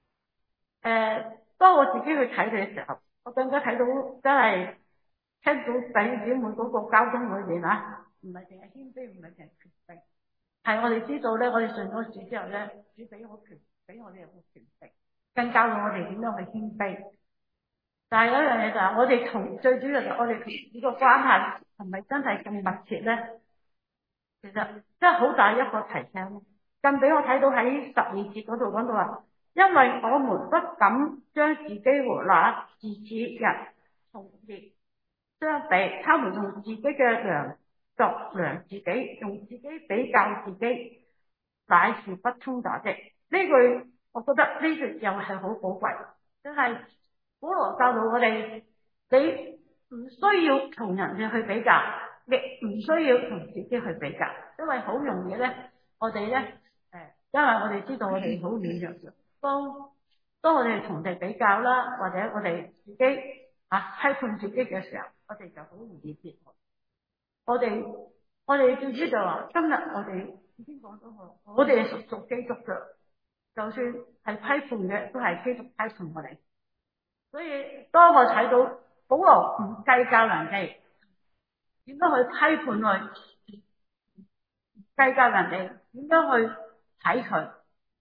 當我自己去睇嘅時候，我更加睇到真係聽到弟兄姊妹嗰個交通裏邊唔係淨係謙卑，唔係淨係權柄，係我哋知道咧，我哋信咗主之後咧，主俾我哋有個權柄，更教導我哋點樣去謙卑。但係有一樣嘢就係我哋最主要就係我哋同呢個關係係咪真係咁密切咧？其實真係好大一個提醒，更俾我睇到喺12節嗰度講到話，因為我們不敢將自己和那自恃人同業相比，他們用自己嘅量度量自己，用自己比較自己，乃是不通達的。呢句我覺得呢句又係好寶貴，真係保羅教導我哋，你唔需要同人哋去比較，亦唔需要同自己去比較，因為好容易咧，我哋咧因為我哋知道我哋好軟弱嘅，當我哋同人哋比較啦，或者我哋自己批判自己嘅時候，我哋就好容易跌落。我哋最主要就話，今日我哋已經講咗我哋係屬基督嘅，就算係批判嘅，都係基督批判我哋。所以當我睇到保羅唔計較人哋點樣去批判佢，計較人哋點樣去睇佢，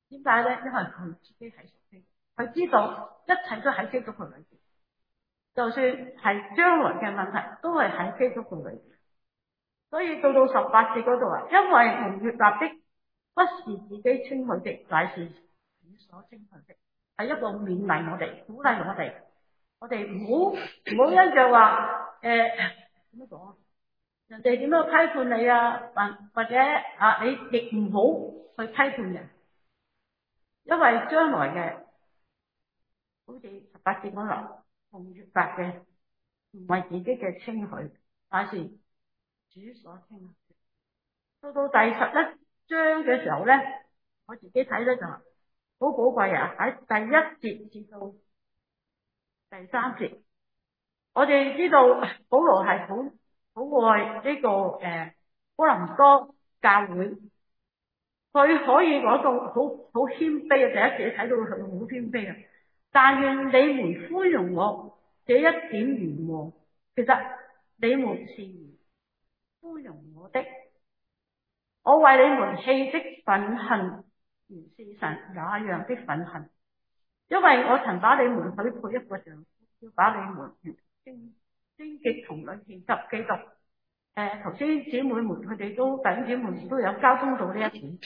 點解咧？因為佢自己係屬基督，佢知道一切都喺基督嘅裏邊，就算係將來嘅問題都係喺基督嘅裏邊。所以到18節嗰度啊，因為蒙悅納的不是自己稱許的，乃是主所稱許的，係一個勉勵我哋、鼓勵我哋。我哋唔好因着話點樣講？人哋點樣批判你啊？或者你亦唔好去批判人，因為將來嘅好似18節講啦，蒙悅納嘅唔係自己嘅稱許，乃是主所稱許。到第11章嘅時候咧，我自己睇咧就好寶貴啊！喺第1節至到第3節，我哋知道保羅係好愛呢個哥林多教會，佢可以講到好謙卑啊！第1節睇到佢好謙卑啊！但願你們寬容我這一點軟弱，其實你們是寬容我的。我為你們氣的憤恨，原是神那樣的憤恨，因為我曾把你們許配一個丈夫，要把你們如荊棘叢裏獻給基督。頭先姊妹們佢哋都弟兄姊妹都有交通到呢一點。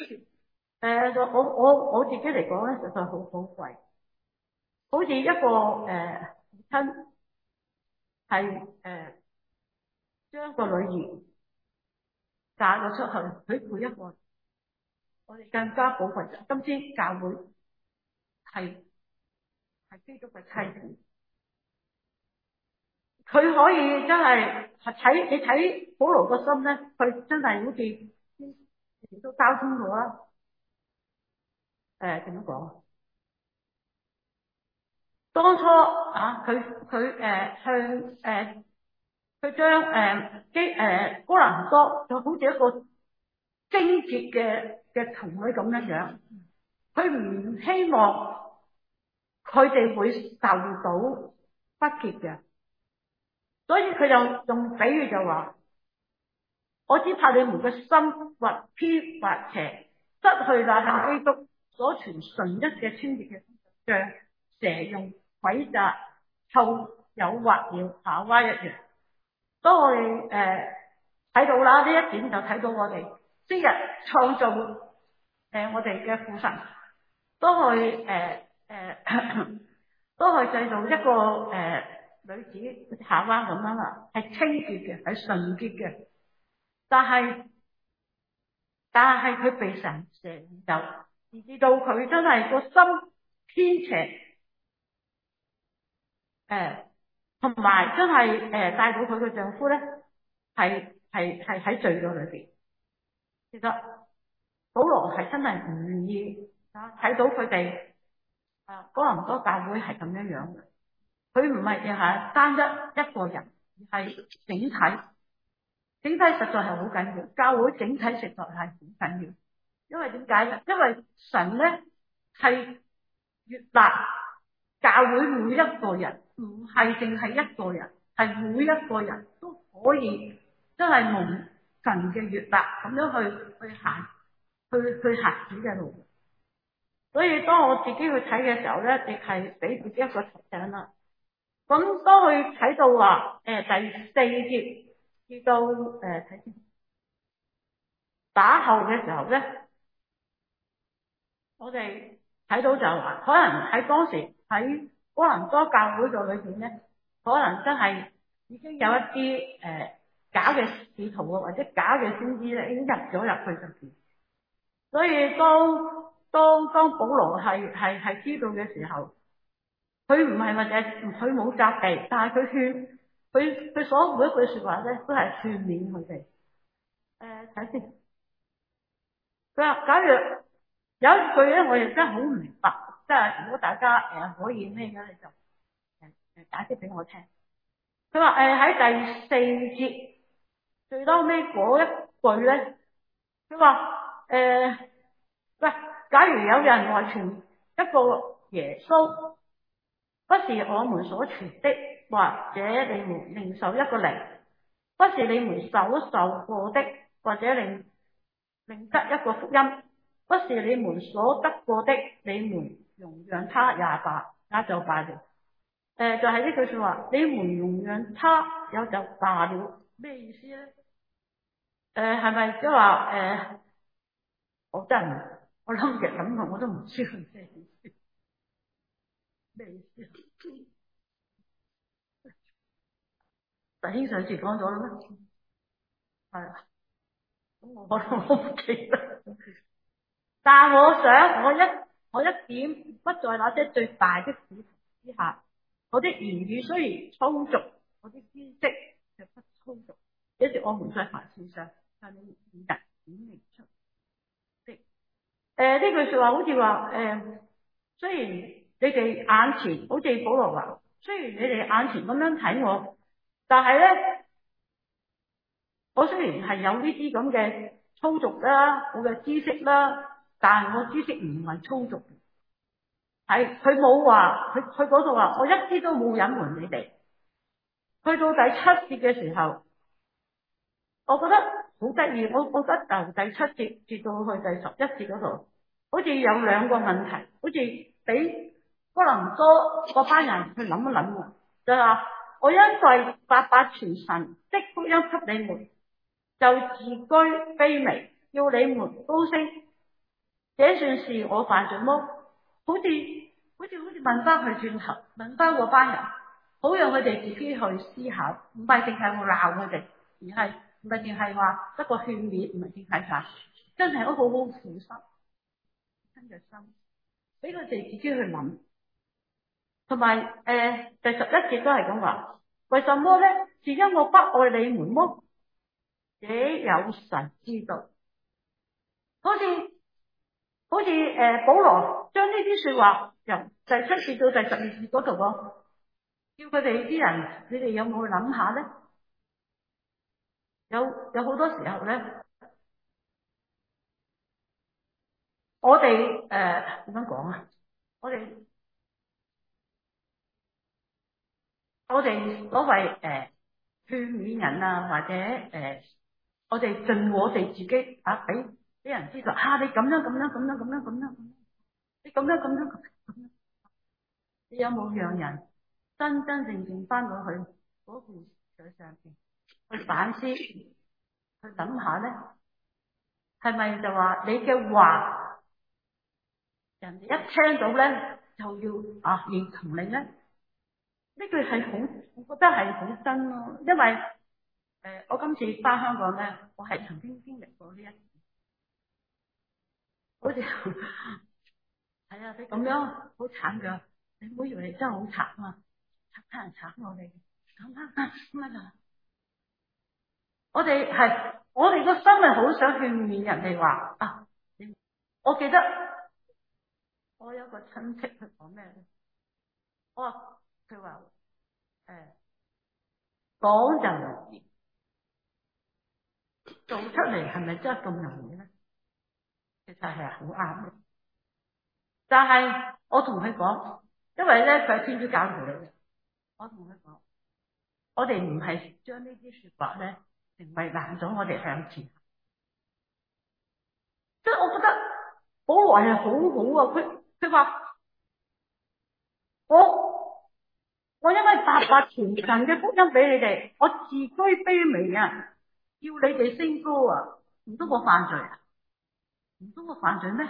我自己嚟講咧，實在好寶貴，好似一個父親係將個女兒嫁咗出去，許配一個，我哋更加寶貴。今天教會係基督嘅妻子，佢可以真係你睇保羅個心咧，佢真係好似亦都交通咗啦。點樣講？當初佢將哥林多就好似一個貞潔嘅童女咁樣，佢唔希望佢哋會受到不潔嘅，所以佢就用比喻就話：我只怕你們嘅心或偏或邪，失去那向基督所傳純一嘅清潔嘅，像蛇用詭詐後誘惑了夏娃一樣。當我哋睇到啦呢一點，就睇到我哋昔日創造我哋嘅父神，當佢製造一個女子夏娃咁樣啦，係清潔嘅，係純潔嘅，但係佢被神蛇誘，以致到佢真係個心偏邪，同埋真係帶到佢嘅丈夫咧，係喺罪惡裏邊。其實保羅係真係唔願意睇到佢哋哥林多教會係咁樣樣嘅。佢唔係淨係單一個人，而係整體。整體實在係好緊要，教會整體實在係好緊要。因為點解咧？因為神咧係悅納教會每一個人，唔係淨係一個人，係每一個人都可以真係蒙神嘅悅納咁樣去行主嘅路。所以當我自己去睇嘅時候咧，亦係俾自己一個提醒啦。咁當佢睇到話第4節至到睇先打後嘅時候咧，我哋睇到就話，可能喺當時喺哥林多教會度裏邊咧，可能真係已經有一啲假嘅使徒啊，或者假嘅先知咧，已經入咗入去入邊。所以當保羅係知道嘅時候，佢唔係或者佢冇責備，但係佢勸佢所每一句說話咧，都係勸勉佢哋。睇先，佢話假如有一句咧，我亦真係好唔明白，即係如果大家可以咩嘅，你就解釋俾我聽。佢話喺第4節最多尾嗰一句咧，佢話喂，假如有人外傳一個耶穌，不是我們所傳的，或者你們領受一個靈，不是你們所受過的，或者另得一個福音， 不是你們所得過的，你們容讓他也罷，也就罷了。就係呢句說話，你們容讓他也就罷了，咩意思咧？係咪即係話我真係我諗極諗下我都唔知佢咩意思，咩意思？弟兄上次講咗啦咩？係啊，咁我唔記得。但係我想我一點不在那些最大的指頭之下，我的言語雖然粗俗，我的知識卻不粗俗，這是我們在凡事上向你們顯明出的。呢句說話好似話雖然你哋眼前好似保羅話，雖然你哋眼前咁樣睇我，但係咧我雖然係有呢啲咁嘅粗俗啦，我嘅知識啦。但係我知識唔係粗俗，係佢冇話佢嗰度話，我一啲都冇隱瞞你哋。去到第7節嘅時候，我覺得好得意，我覺得由第7節至到去第11節嗰度，好似有兩個問題，好似俾哥林多嗰班人去諗一諗喎，就係話我因為白白傳神的福音給你們，就自居卑微，要你們高升。這算是我犯罪麼？好似問翻佢轉頭，問翻嗰班人，好讓佢哋自己去思考，唔係淨係我鬧佢哋，而係唔係淨係話得個勸勉，唔係淨係話真係好好苦心，真嘅心，俾佢哋自己去諗。同埋第11節都係咁話，為什麼咧？是因我不愛你們麼？這有神知道。好似保羅將呢啲說話由第7節到第12節嗰度叫佢哋啲人，你哋有冇去諗下咧？有好多時候咧，我哋點樣講啊？我哋所謂勸勉人啊，或者我哋盡我哋自己俾人知道你咁樣，你咁樣，你有冇讓人真正翻到去嗰件事上邊去反思，去諗下咧？係咪就話你嘅話，人哋一聽到咧就要認同你咧？呢句係好，我覺得係好真咯，因為我今次翻香港咧，我係曾經經歷過呢一次，好似係啊，你咁樣好慘噶，你唔好以為你真係好慘啊，慘人慘我哋咁啊！我哋個心係好想勸勉人哋話我記得我有個親戚佢講咩咧？佢話講就容易，做出嚟係咪真係咁容易咧？其實係好啱嘅。但係我同佢講，因為咧佢係天主教徒嚟嘅，我同佢講，我哋唔係將呢啲說話咧成為攔咗我哋向前。即係我覺得保羅係好好啊！佢話我因為白白傳神嘅福音俾你哋，我自居卑微啊，要你哋升高啊！唔通我犯罪啊？唔通我犯罪咩？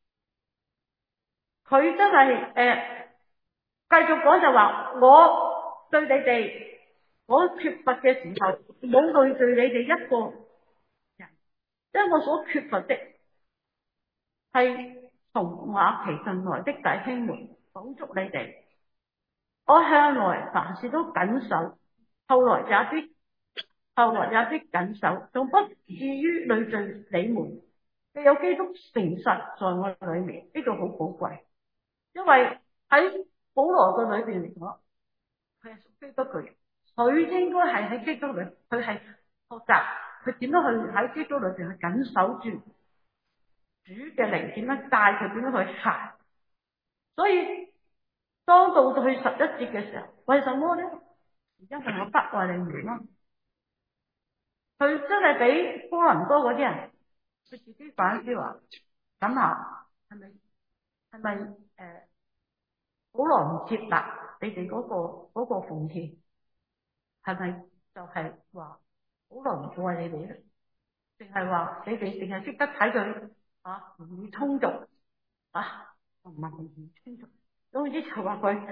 佢真係繼續講就話，我對你哋我缺乏嘅時候，冇累贅你哋一個人，因為我所缺乏的係從馬其頓來的弟兄們補足你哋。我向來凡事都謹守，後來也必謹守，仲不至於累贅你們。你有基督誠實在我裏面，呢度好寶貴，因為喺保羅嘅裏邊嚟講，佢係屬基督嘅人，佢應該係喺基督裏，佢係學習佢點樣去喺基督裏邊去謹守住主嘅靈，點樣帶佢，點樣去行。所以當到去11節嘅時候，為什麼咧？因為我不愛你們咯。佢真係俾哥林多嗰啲人，佢自己反思話， 諗下係咪保羅唔接納你哋嗰個奉獻，係咪就係話保羅唔愛你哋咧？定係話你哋淨係識得睇佢唔易充足唔係唔易充足，總之就話佢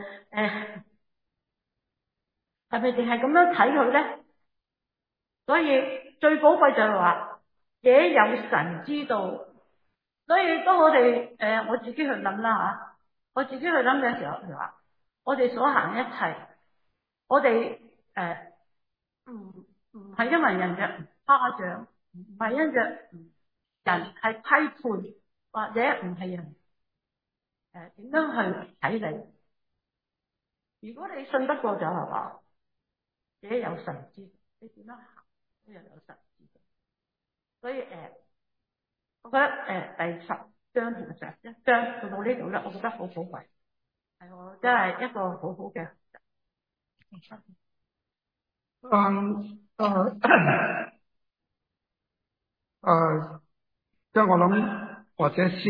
係咪淨係咁樣睇佢咧？所以最寶貴就係話，這有神知道。所以當我哋我自己去諗啦我自己去諗嘅時候就話，我哋所行一切，我哋唔係因為人嘅誇獎，唔係因着人係批判，或者唔係人點樣去睇你。如果你信得過就係話，這有神知道，你點樣行都有神知道。所以我覺得第10章同11章到呢度咧，我覺得好寶貴，係我真係一個好好嘅學習。 即係我諗，或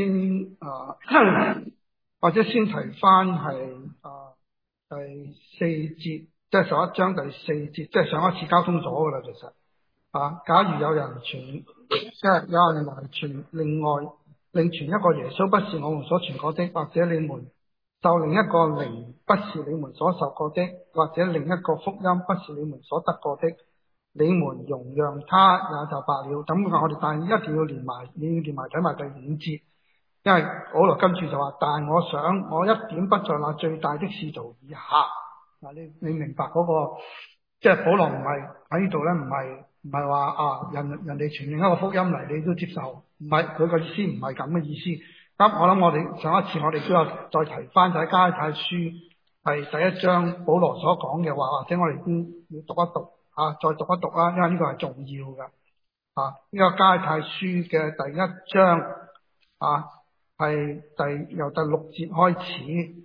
者先提翻係第4節，即係11章第4節，即係上一次交通咗噶啦，其實假如有人傳，即係有人來傳另傳一個耶穌不是我們所傳過的，或者你們受另一個靈不是你們所受過的，或者另一個福音不是你們所得過的，你們容讓他也就罷了。咁我哋但一定要連埋睇埋第5節，因為保羅跟住就話，但我想我一點不在那最大的使徒以下。你明白嗰個，即係保羅唔係喺呢度咧，唔係話人哋傳另一個福音嚟你都接受，唔係，佢個意思唔係咁嘅意思。咁我諗我哋上一次我哋都有再提翻，就喺加拉太書係第1章保羅所講嘅話，或者我哋都要讀一讀再讀一讀啦，因為呢個係重要嘅。呢個加拉太書嘅第1章係由第6節開始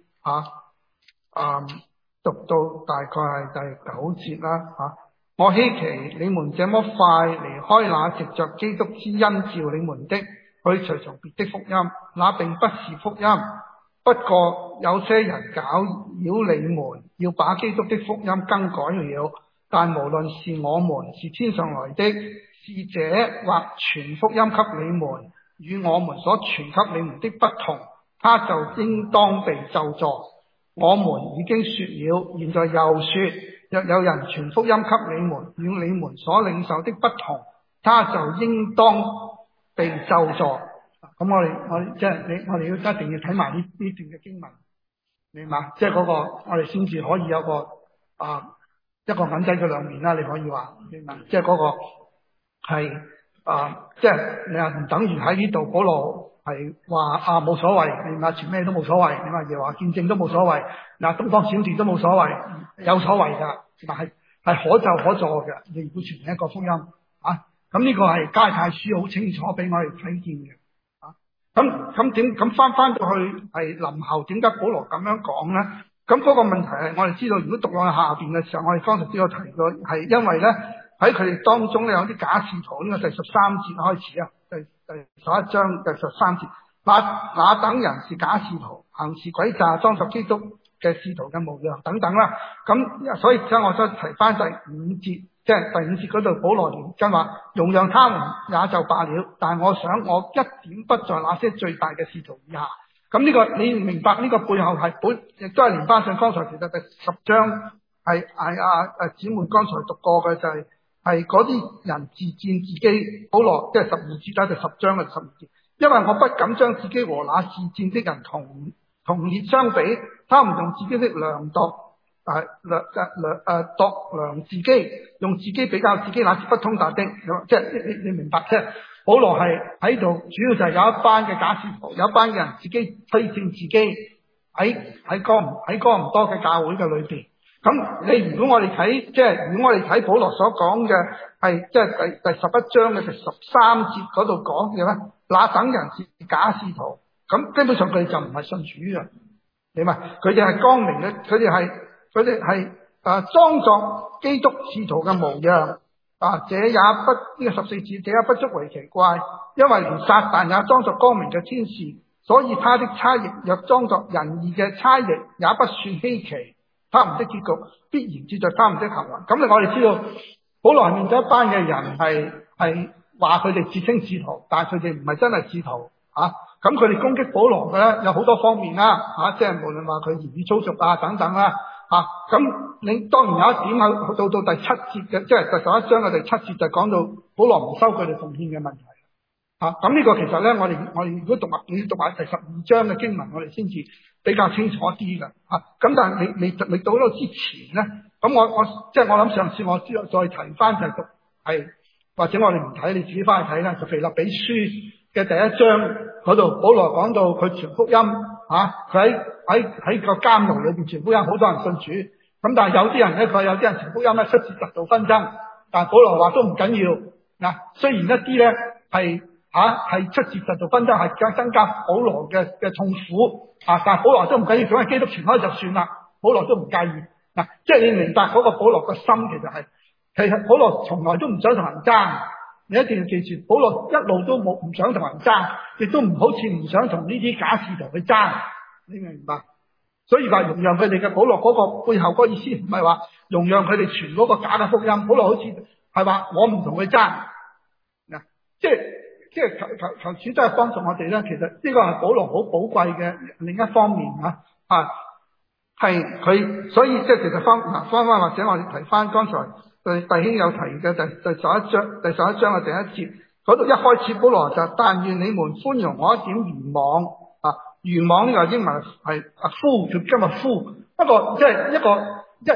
讀到大概係第9節啦。我希奇你們這麼快離開那藉着基督之恩召你們的，去隨從別的福音，那並不是福音。不過有些人攪擾你們，要把基督的福音更改了。但無論是我們是天上來的使者，或傳福音給你們，與我們所傳給你們的不同，他就應當被咒詛。我們已經說了，現在又說，若有人傳福音給你們，與你們所領受的不同，他就應當被咒詛。咁我哋即係我哋要一定要睇埋呢段嘅經文，明白？即係嗰個我哋先至可以有個一個銀仔嘅兩面啦，你可以話明白？即係嗰個係即係你話唔等於喺呢度保羅係話冇所謂，你話傳咩都冇所謂，你話耶和華見證都冇所謂，嗱東方小弟都冇所謂，有所謂噶，但係可就可助嘅。你如果傳一個福音咁呢個係加拉太書好清楚俾我哋睇見嘅。咁翻到去係林後，點解保羅咁樣講咧？咁嗰個問題係我哋知道，如果讀落去下邊嘅時候，我哋剛才都有提過，係因為咧喺佢哋當中咧有啲假使徒，呢個第13節開始第11章第13節，那等人是假使徒，行事詭詐，裝作基督嘅使徒嘅模樣等等啦。咁所以而家我再提翻第5節。即係第5節嗰度，保羅連跟話容讓他們也就罷了，但我想我一點不在那些最大嘅使徒以下。咁呢個你明白呢個背後係亦都係連翻上剛才其實第10章係姊妹剛才讀過嘅，就係嗰啲人自薦自己。保羅即係12節啦，第10章嘅12節，因為我不敢將自己和那自薦的人同列相比，他們用自己的量度量自己，用自己比較自己，那是不通達的。即係你明白，即係保羅係喺度，主要就係有一班嘅假使徒，有一班嘅人自己推薦自己喺哥唔多嘅教會嘅裏邊。咁如果我哋睇保羅所講嘅係即係第11章嘅第13節嗰度講嘅咧，那等人是假使徒，咁基本上佢哋就唔係信主嘅，你明白？佢哋係光明嘅，佢哋係裝作基督使徒嘅模樣， 這也不呢個14節，這也不足為奇怪，因為連撒旦也裝作光明嘅天使，所以他的差役若裝作仁義嘅差役，也不算稀奇。他們的結局必然照着他們的行為。咁我哋知道保羅面對一班嘅人係話佢哋自稱使徒，但係佢哋唔係真係使徒啊。咁佢哋攻擊保羅嘅咧有好多方面啦，即係無論話佢言語粗俗啊等等啦，咁你當然有一點到第7節嘅，即係第11章嘅第7節就講到保羅唔收佢哋奉獻嘅問題。咁呢個其實咧，我哋如果讀埋第12章嘅經文，我哋先至比較清楚啲嘅。咁但係你未到呢度之前咧，咁我即係我諗上次我知道再提翻就係或者我哋唔睇，你自己翻去睇啦。就腓立比書嘅第1章嗰度，保羅講到佢傳福音，佢喺個監獄裏邊傳福音，好多人信主。咁但係有啲人咧，佢有啲人傳福音咧出自嫉妒紛爭，但係保羅話都唔緊要。雖然一啲咧係出自嫉妒紛爭，係增加保羅嘅痛苦，但係保羅都唔緊要，總係基督傳開就算啦，保羅都唔介意。即係你明白嗰個保羅個心其實保羅從來都唔想同人爭。你一定要記住，保羅一路都唔想同人爭，亦都唔好似唔想同呢啲假使徒去爭。你明白？所以話容讓佢哋嘅保羅嗰個背後嗰個意思唔係話容讓佢哋傳嗰個假嘅福音，保羅好似係話我唔同佢爭。即係求主真係幫助我哋咧。其實呢個係保羅好寶貴嘅另一方面係佢，所以即係其實翻或者我哋提翻剛才弟兄有提嘅第11章嘅第1節嗰度，一開始保羅就但願你們寬容我一點愚妄。愚妄呢個英文係夫，叫今日夫，不過即係一個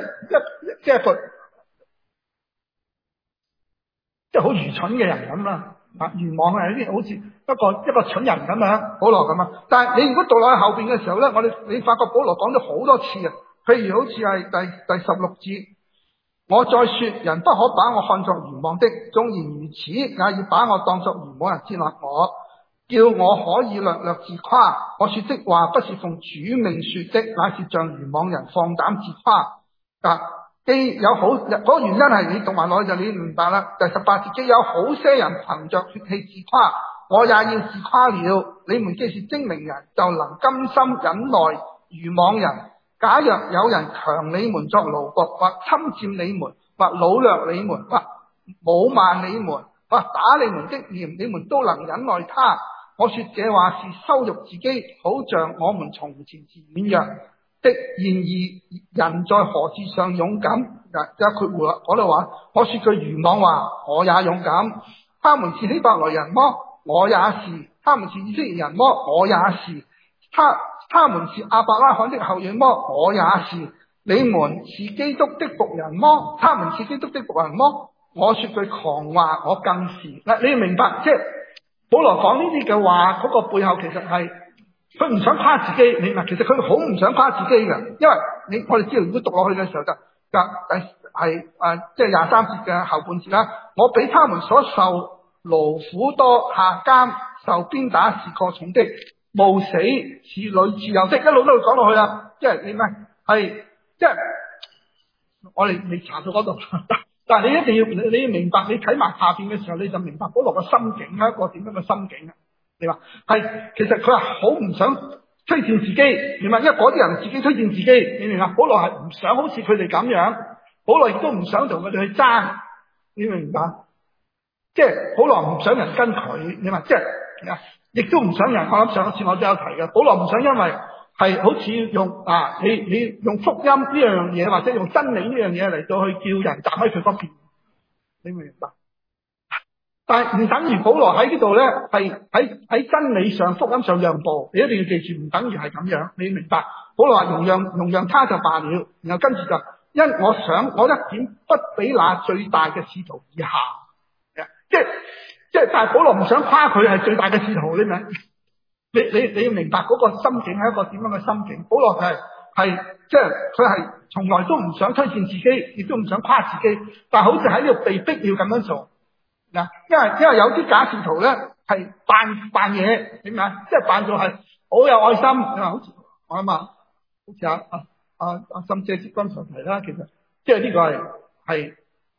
即係好愚蠢嘅人咁啦。愚妄係一啲好似一個蠢人咁樣，保羅咁樣。但係你如果讀落去後邊嘅時候咧，你發覺保羅講咗好多次啊。譬如好似係第16節，我再說人不可把我看作愚妄的，縱然如此，也要把我當作愚妄人接納我，叫我可以略略自誇。我說的話不是奉主命說的，乃是像愚妄人放膽自誇。既有好嗰個原因係你讀埋落去就你明白啦。第18節，既有好些人憑着血氣自誇，我也要自誇了。你們既是精明人，就能甘心忍耐愚妄人。假若有人強你們作奴僕，或侵佔你們，或擄掠你們，或侮慢你們，或打你們的臉，你們都能忍耐他。我說這話是羞辱自己，好像我們從前是軟弱的。然而人在何事上勇敢？一括弧嗰度話，我說句愚妄話，我也勇敢。他們是希伯來人麼？我也是。他們是以色列人麼？我也是。他們是亞伯拉罕的後裔麼？我也是。你們是基督的僕人麼？他們是基督的僕人麼？我說句狂話，我更是。嗱，你要明白，即係保羅講呢啲嘅話，嗰個背後其實係佢唔想誇自己。你明白，其實佢好唔想誇自己嘅，因為我哋知道，如果讀落去嘅時候就即係23節嘅後半節啦。我比他們所受勞苦多，下監受鞭打是過重的，冒死是屢次有的，一路都會講落去啦。即係你明係即係我哋未查到嗰度，但係你一定要你要明白，你睇埋下邊嘅時候，你就明白保羅嘅心境係一個點樣嘅心境啊？你話係，其實佢係好唔想推薦自己，明白？因為嗰啲人自己推薦自己，你明白？保羅係唔想好似佢哋咁樣，保羅亦都唔想同佢哋去爭，你明唔明白？即係保羅唔想人跟佢，你話即係亦都唔想人。我諗上一次我都有提嘅，保羅唔想因為係好似用你用福音呢樣嘢，或者用真理呢樣嘢嚟到去叫人站喺佢嗰邊，你明唔明白？但係唔等於保羅喺呢度咧，係喺真理上、福音上讓步。你一定要記住，唔等於係咁樣。你明白？保羅話容讓他就罷了，然後跟住就因我想我一點不比那最大嘅使徒以下。即係，但係保羅唔想誇佢係最大嘅使徒，你明？你要明白嗰個心境係一個點樣嘅心境。保羅係即係佢係從來都唔想推薦自己，亦都唔想誇自己，但係好似喺呢度被逼要咁樣做嗱。因為有啲假使徒咧係扮嘢，點解？即係扮做係好有愛心，你話好似我諗好似阿心姐剛才提啦，其實即係呢個係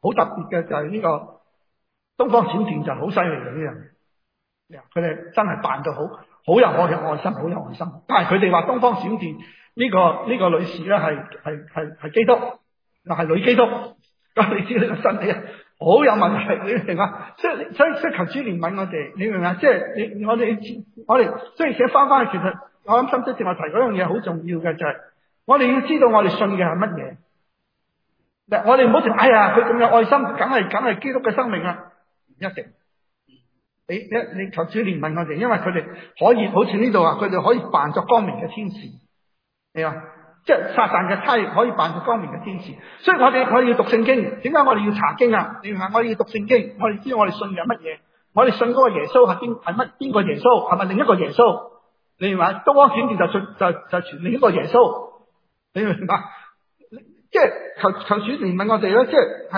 好特別嘅就係呢個東方閃電就好犀利嘅呢樣嘢，佢哋真係扮到好有我嘅愛心，好有愛心。但係佢哋話東方閃電呢個女士咧係基督，又係女基督，咁你知呢個真理啊好有問題，你明嘛？所以求主憐憫我哋，你明唔明啊？即係我哋所以寫翻去，其實我諗深圳正我提嗰樣嘢好重要嘅就係、我哋要知道我哋信嘅係乜嘢。我哋唔好淨哎呀佢咁有愛心，梗係基督嘅生命啦，唔一定。你求主憐憫我哋，因為佢哋可以好似呢度啊，佢哋可以扮作光明嘅天使，係啊，即係撒旦嘅差役可以扮作光明嘅天使。所以我哋要讀聖經，點解我哋要查經啊？你明嘛？我哋要讀聖經，我哋知道我哋信嘅乜嘢，我哋信嗰個耶穌係邊個耶穌，係咪另一個耶穌？你明嘛？東方閃電就傳另一個耶穌，你明嘛？即係求主憐憫我哋咧，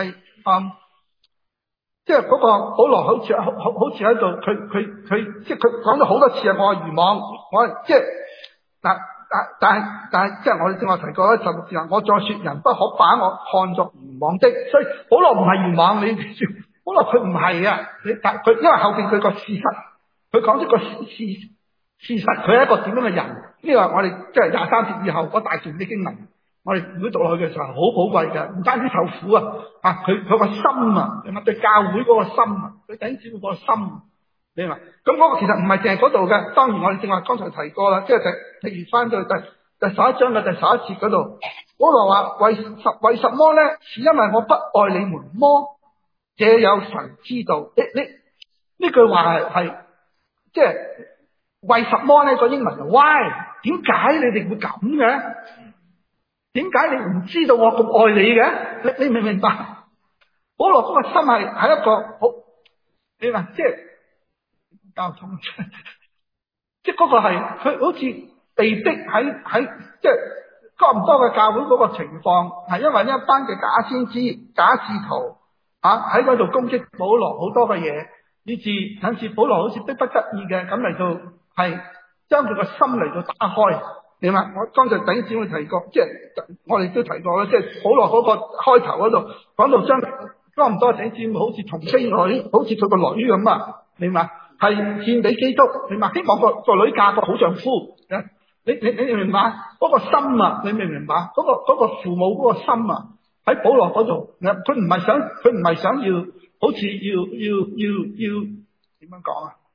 即係嗰個保羅好似喺度，佢即係佢講咗好多次啊！我係愚妄，我即係但係即係我哋正話提過咧，16節我再說人不可把我看作愚妄的，所以保羅唔係愚妄，你記住，保羅佢唔係啊！但佢因為後邊佢個事實，佢講出個事實，佢係一個點樣嘅人？呢個我哋即係23節以後嗰大段啲經文。我哋如果讀落去嘅時候好寶貴嘅，唔單止受苦啊，佢個心啊，你對教會嗰個心啊，佢頂住嗰個心，你明嘛？咁嗰個其實唔係淨係嗰度嘅，當然我哋正話剛才提過啦，即係譬如翻到第11章嘅第11節嗰度，保羅話為什麼咧？是因為我不愛你們麼？這有神知道。呢句話係即係為什麼呢？個英文就 why？ 點解你哋會咁嘅？點解你唔知道我咁愛你嘅？你明唔明白？保羅嗰個心係一個好，你話即係交通，即係嗰個係佢好似被逼喺即係哥林多嘅教會嗰個情況，係因為一班嘅假先知、假使徒喺嗰度攻擊保羅好多嘅嘢，以致有時保羅好似迫不得已嘅咁嚟到係將佢個心嚟到打開。你嘛？我剛才頂先會提過，即係我哋都提過啦，即係保羅嗰個開頭嗰度講到將哥林多頂先好似童貞女，好似佢個女咁啊，你嘛？係獻俾基督，你嘛？希望個女嫁個好丈夫，你明白？嗰個心啊，你明唔明白？嗰個父母嗰個心啊，喺保羅嗰度，佢唔係想要，好似要點樣講啊？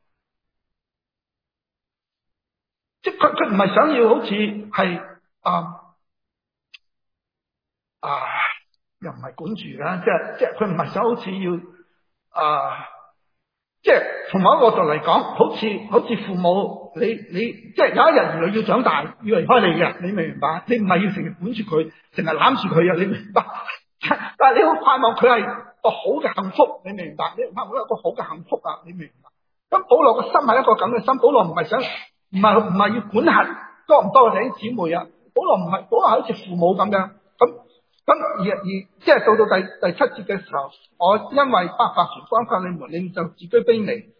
即係佢唔係想要好似係又唔係管住嘅，即係佢唔係想好似要即係從某一個角度嚟講，好似父母你即係有一日兒女要長大要離開你嘅，你明唔明白？你唔係要成日管住佢，成日攬住佢啊，你明白？但係你好盼望佢係個好嘅幸福，你明白？你盼望有個好嘅幸福啊，你明白？咁保羅個心係一個咁嘅心，保羅唔係想。唔係要管轄多唔多嘅弟兄姊妹啊？保羅係好似父母咁樣，咁而即係到第7節嘅時候，我因為白白傳福音給你們，你們就自居卑微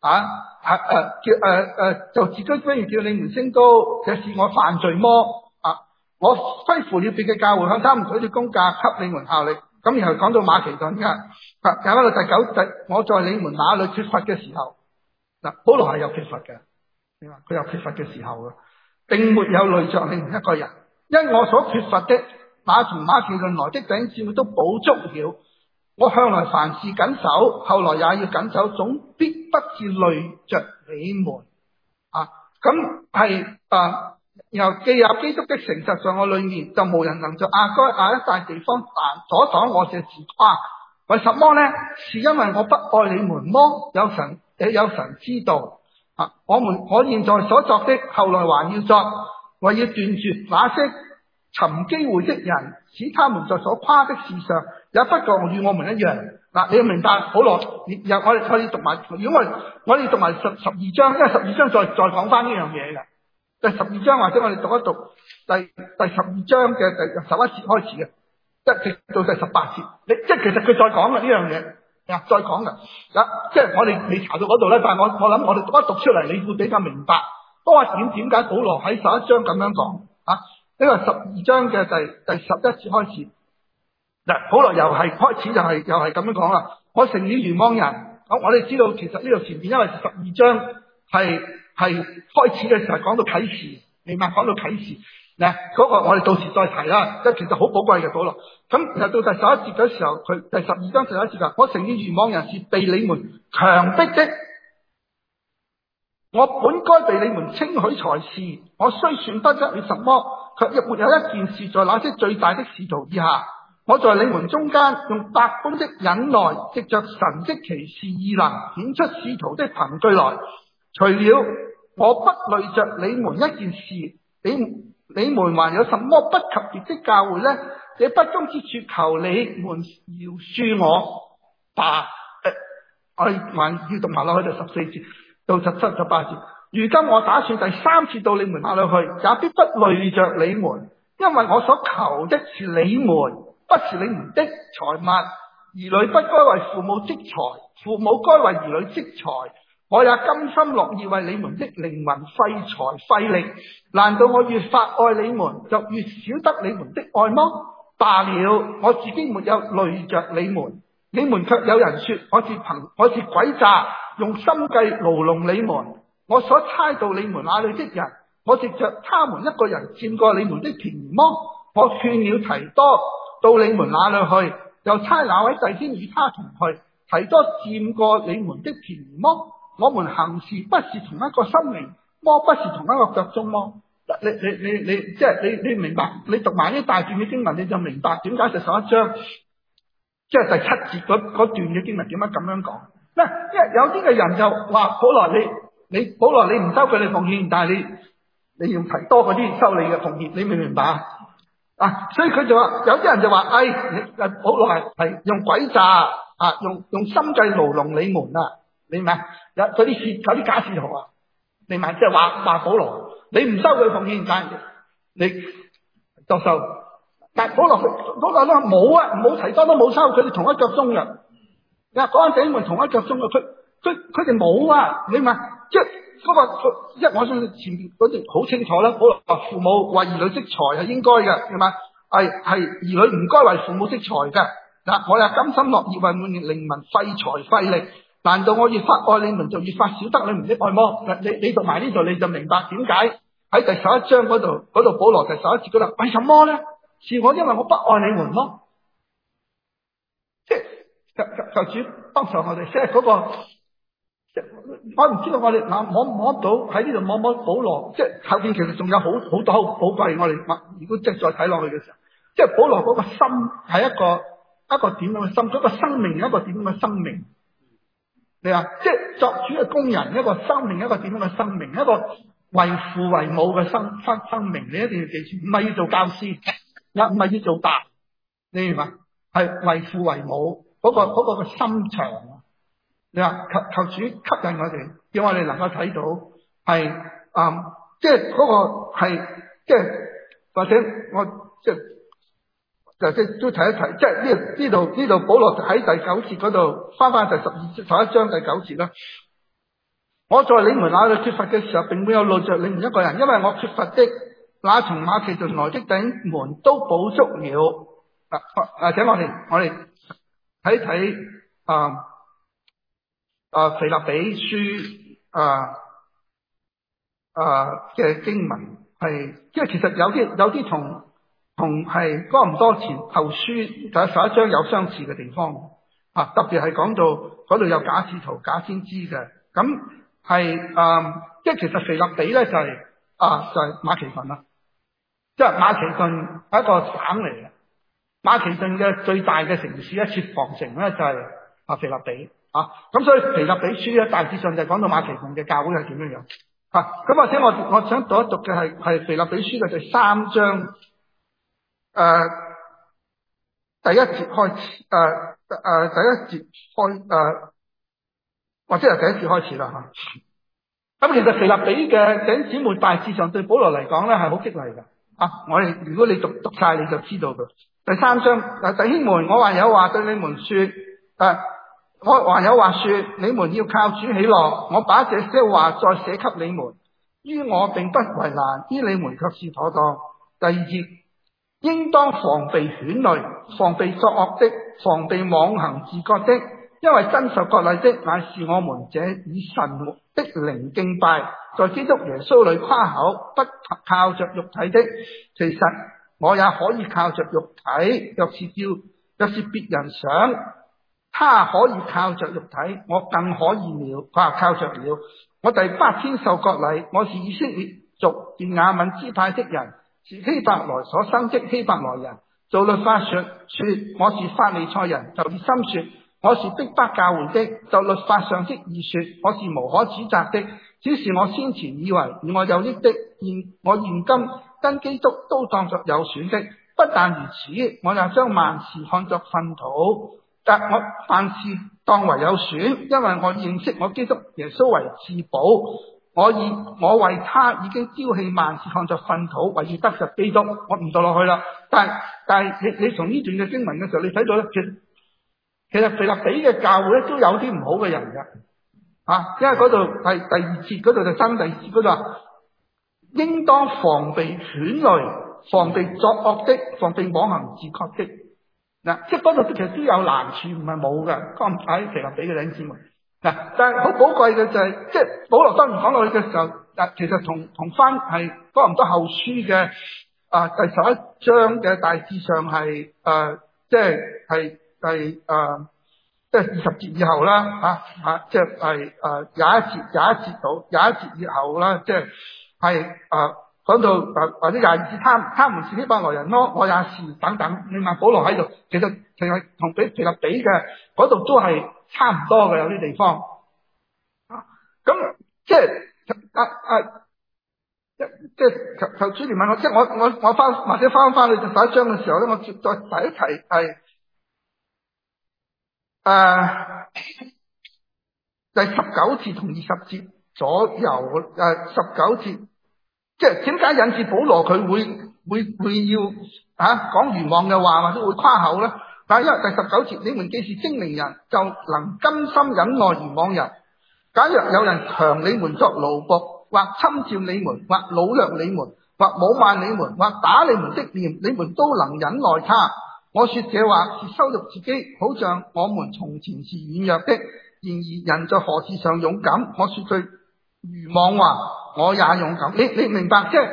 就自居卑微叫你們升高，這是我犯罪麼？我虧負了別嘅教會，向他們舉了公價給你們效力。咁然後講到馬其頓嘅，講到第9節，我在你們那裏缺乏嘅時候，保羅係有缺乏嘅。佢有缺乏嘅時候啊，並沒有累着你們一個人，因我所缺乏的，那從馬其頓來的弟兄姊妹都補足了。我向來凡事謹守，後來也要謹守，總必不至累着你們。咁係然後既有基督的誠實在我裏面，就無人能在亞該亞一帶地方阻擋我這自誇。為什麼呢？是因為我不愛你們麼？有神知道。我現在所作的，後來還要作，為要斷絕那些尋機會的人，使他們在所誇的事上也不過與我們一樣。你要明白，保羅，我哋讀埋，如果我哋讀埋12章，因為12章再講翻呢樣嘢嘅。第12章或者我哋讀一讀第12章嘅第11節開始嘅，直到第18節，即係其實佢再講嘅呢樣嘢。再講嘅，即係我哋未查到嗰度咧，但係我諗我哋讀一讀出嚟，你會比較明白多一點解保羅喺11章咁樣講呢個12章嘅第11節開始， 嗱，保羅又係開始又係咁樣講啦。我誠以愚妄人。咁我哋知道其實呢度前邊因為12章係開始嘅時候講到啟示，明白講到啟示嗱，嗰個我哋到時再提啦。即係其實好寶貴嘅保羅。咁然後到第11節嘅時候，佢第12章11節話：我誠以愚妄人是被你們強迫的。我本該被你們稱許才是，我雖算不得了什麼，卻亦沒有一件事在那些最大的使徒以下。我在你們中間用百般的忍耐，藉着神蹟奇事異能，顯出使徒的憑據來。除了我不累着你們一件事，你們還有什麼不及別的教會呢？這不公之處，求你們饒恕我吧。我哋還要讀埋落去到14節到17、18節。如今我打算第3次到你們那裏去，也必不累着你們，因為我所求的是你們，不是你們的財物。兒女不該為父母積財，父母該為兒女積財。我也甘心樂意為你們的靈魂費財費力。難道我越發愛你們，就越少得你們的愛嗎？罷了，我自己沒有累着你們，你們卻有人說我是詭詐，用心計牢籠你們。我所差到你們那裏的人，我藉着他們一個人佔過你們的便宜麼？我勸了提多到你們那裏去，又差那位弟兄與他同去，提多佔過你們的便宜麼？我們行事不是同一個心靈麼？不是同一個腳蹤麼？你即係你明白？你讀埋呢大段嘅經文，你就明白點解第11章即係第7節嗰段嘅經文點解咁樣講？嗱，因為有啲嘅人就話保羅保羅你唔收佢哋奉獻，但係你用提多嗰啲收你嘅奉獻，你明唔明白啊？所以佢就話有啲人就話，保羅係用詭詐啊，用心計牢籠你們啊，你明白？有啲假使徒啊，你明白？即係話保羅，你唔收佢奉獻，但係你就收。但係保羅都話冇啊，冇提多都冇收，佢哋同一腳蹤嘅。嗱，嗰陣弟兄們同一腳蹤嘅，佢哋冇啊，你明白？即係因為我相信前面嗰段好清楚啦。保羅話父母為兒女積財係應該嘅，係咪？係兒女唔該為父母積財嘅。嗱，我又甘心樂意為你們靈魂費財費力。難道我越發愛你們，就越發少得你們的愛麼？你讀埋呢度你就明白點解喺第11章嗰度保羅第11節嗰度為什麼呢？是我因為我不愛你們咯。即係求主幫助我哋，即係嗰個，我唔知道我哋摸到喺呢度摸保羅，即係後邊其實仲有好多好寶貴。我哋如果即係再睇落去嘅時候，即係保羅嗰個心係一個點樣嘅心，嗰個生命一個點樣嘅生命。你話即係作主嘅工人，一個生命，一個點樣嘅生命，一個為父為母嘅生命。你一定要記住，唔係要做教師，唔係要做達，你明白？係為父為母嗰個嘅心腸。你話求主吸引我哋，叫我哋能夠睇到係即係嗰個係即係或者我即係都提一提，即係呢度保羅喺第9節嗰度翻第11章第9節啦。我在你們那裏缺乏嘅時候，並沒有累着你們一個人，因為我缺乏的，那從馬其頓來的弟兄們都補足了。請我哋睇腓立比書嘅經文係，因為其實有啲同係哥林多前後書第11章有相似嘅地方啊，特別係講到嗰度有假使徒、假先知嘅，咁係即係其實腓立比咧就係馬其頓啦，即係馬其頓係一個省嚟嘅，馬其頓嘅最大嘅城市咧，設防城咧就係腓立比啊，咁所以腓立比書咧大致上就講到馬其頓嘅教會係點樣樣啊，咁或者我想讀一讀嘅係腓立比書嘅第3章。第一節開始，第一節開，或者係第一節開始啦吓。咁其實腓立比嘅弟兄姊妹大致上對保羅嚟講咧係好激勵嘅啊！我哋如果你讀晒你就知道嘅。第3章，弟兄們，我還有話對你們說，我還有話說，你們要靠主喜樂。我把這些話再寫給你們，於我並不為難，於你們卻是妥當。第2節。 應當防備犬類，防備作惡的，防備妄行自割的。因為真受割禮的，乃是我們這以神的靈敬拜，在基督耶穌裏誇口，不靠着肉體的。其實我也可以靠着肉體，若是別人想他可以靠着肉體，我更可以了。佢話靠着了。我第8天受割禮，我是以色列族便雅憫支派的人，是希伯來所生的希伯來人。做律法說我是法利賽人，就熱心說我是逼迫教會的，就律法上的義說我是無可指責的。只是我先前以為與我有益的，我現今跟基督都當作有損的。不但如此，我也將萬事看作糞土，但我凡事當為有損，因為我認識我基督耶穌為至寶。我為他已經丟棄萬事看作糞土，為要得着基督。我唔讀落去啦。但係你從呢段嘅經文嘅時候，你睇到咧，其實腓立比嘅教會咧都有啲唔好嘅人嘅，因為嗰度係第2節嗰度就第2節嗰度話，應當防備犬類，防備作惡的，防備妄行自割的。即係嗰度其實都有難處，唔係冇嘅。剛喺腓立比嘅弟兄姊妹，但係好寶貴嘅就係、即係保羅當然講落去嘅時候，其實同翻係哥林多後書嘅第11章嘅大致上係即係即係20節以後啦，即係21節以後啦，即係講到或者22節，他們是希伯來人咯，我也是等等。你問保羅喺度，其實同腓立比嘅嗰度都係差唔多嘅，有啲地方。咁即係即係求主憐憫我，即係我或者翻去第11章嘅時候咧，我再提一提係第19節同20節左右，19節。即係點解引致保羅佢會要講愚妄嘅話，或者會誇口咧？但係因為第19節，你們既是精明人，就能甘心忍耐愚妄人。假若有人強你們作奴僕，或侵佔你們，或擄掠你們，或侮慢你們，或打你們的臉，你們都能忍耐他。我說這話是羞辱自己，好像我們從前是軟弱的。然而人在何事上勇敢？我說句愚妄話，我也勇敢。你明白即係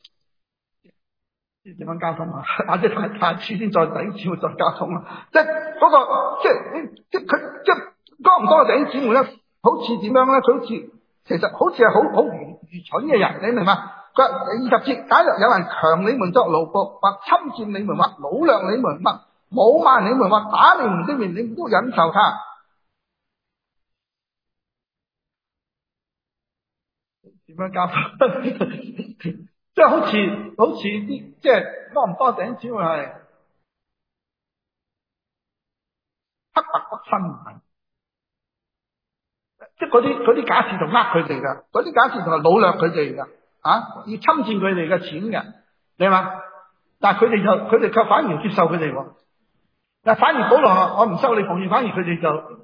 點樣交通啊？或者太遲先再頂姊妹再交通啊？即係嗰個即係佢即係多唔多頂姊妹咧？好似點樣咧？佢其實好似係好愚蠢嘅人，你明白？佢話20節，假若有人強你們作奴僕，或侵佔你們，或擄掠你們，或侮慢你們，或打你們的面，你們都忍受他。點樣交？即係好似啲即係多唔多頂只會係黑白不分，即係嗰啲假使徒呃佢哋噶，嗰啲假使徒係擄掠佢哋噶，要侵佔佢哋嘅錢嘅，你嘛？但係佢哋卻反而接受佢哋喎。嗱，反而保羅話我唔收你奉獻，反而佢哋就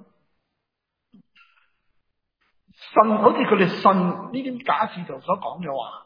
信，好似佢哋信呢啲假使徒所講嘅話。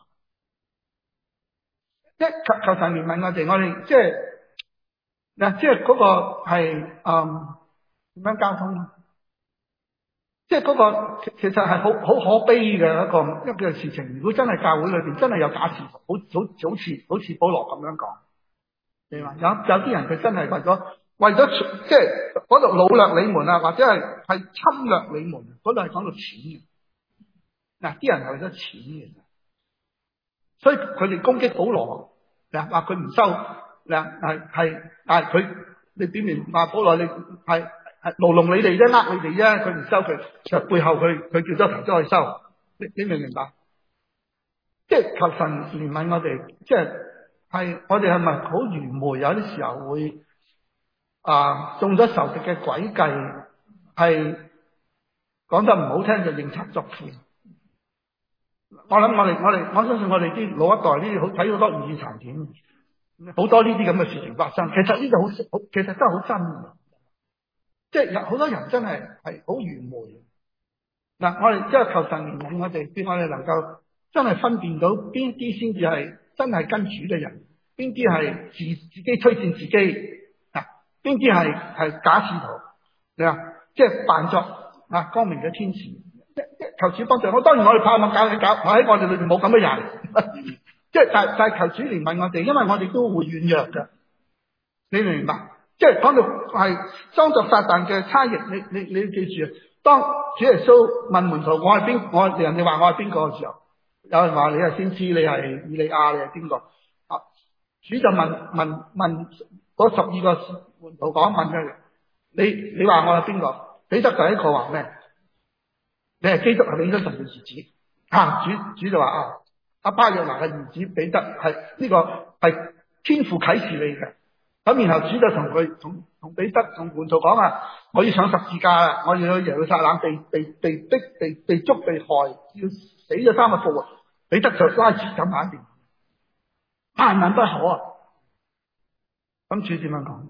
即係求神憐憫我哋即係嗱，即係嗰個係點樣交通咧？即係嗰個其實係好可悲嘅一個事情。如果真係教會裏邊真係有假使徒，好似保羅咁樣講，你話有啲人佢真係為咗即係嗰度擄掠你們啊，或者係侵略你們，嗰度係講到錢嘅。嗱，啲人係為咗錢嘅，所以佢哋攻擊保羅，話佢唔收，但係佢你表面話保羅你係牢籠你哋啫，呃你哋啫，佢唔收佢，其實背後佢叫咗頭都可以收，你明唔明白？即係求神憐憫我哋，即係我哋係咪好愚昧？有啲時候會中咗仇敵嘅詭計，係講得唔好聽就認賊作父。我諗我相信我哋啲老一代呢啲睇好多粵語殘片，好多呢啲咁嘅事情發生。其實呢度其實真係好真嘅，即係有好多人真係好愚昧。嗱，我哋即係求神憐憫我哋，俾我哋能夠真係分辨到邊啲先至係真係跟主嘅人， 邊啲係自己推薦自己啊，邊啲係假使徒，你話即係扮作啊光明嘅天使，求主幫助我。當然我哋盼望教會搞，我喺我哋裏邊冇咁嘅人，即係但係求主憐憫我哋，因為我哋都會軟弱嘅，你明唔明白？即係講到係裝作撒旦嘅差役，你要記住啊！當主耶穌問門徒我係邊，人哋話我係邊個嘅時候，有人話你係先知，你係以利亞，你係邊個？啊，主就問嗰12個門徒講問佢，你話我係邊個？彼得第一個話咩？你係基督，係永生神嘅兒子。啊，主就話啊，阿巴約拿嘅兒子彼得係呢個係天父啟示你嘅。咁然後主就同彼得同門徒講啊，我要上十字架啦，我要去耶路撒冷被逼被捉被害，要死咗3日復活。彼得就拉住咁眼點，萬萬不可啊！咁主點樣講？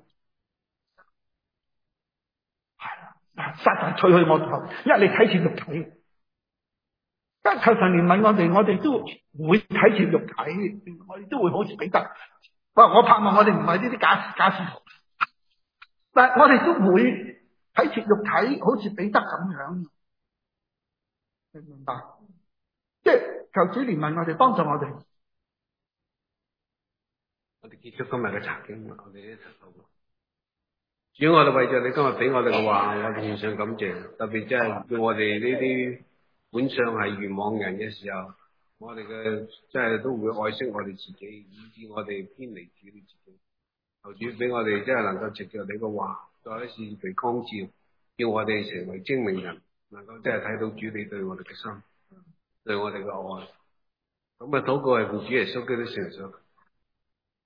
係啦，撒旦退去我頭，因為你睇住肉體。但求神憐憫我哋都會睇住肉體，我哋都會好似彼得。我盼望我哋唔係呢啲假使徒，但係我哋都會睇住肉體，好似彼得咁樣，明唔明白？即係求主憐憫我哋，幫助我哋。 我哋結束今日嘅查經，我哋一齊禱告。主，我哋為咗你今日俾我哋嘅話，我哋獻上感謝。特別即係叫我哋呢啲本相係愚妄人嘅時候，我哋嘅即係都會愛惜我哋自己，以致我哋偏離主你自己。求主俾我哋即係能夠藉着你嘅話，再一次被光照，叫我哋成為精明人，能夠即係睇到主你對我哋嘅心，對我哋嘅愛。咁啊，禱告係奉主耶穌基督聖名。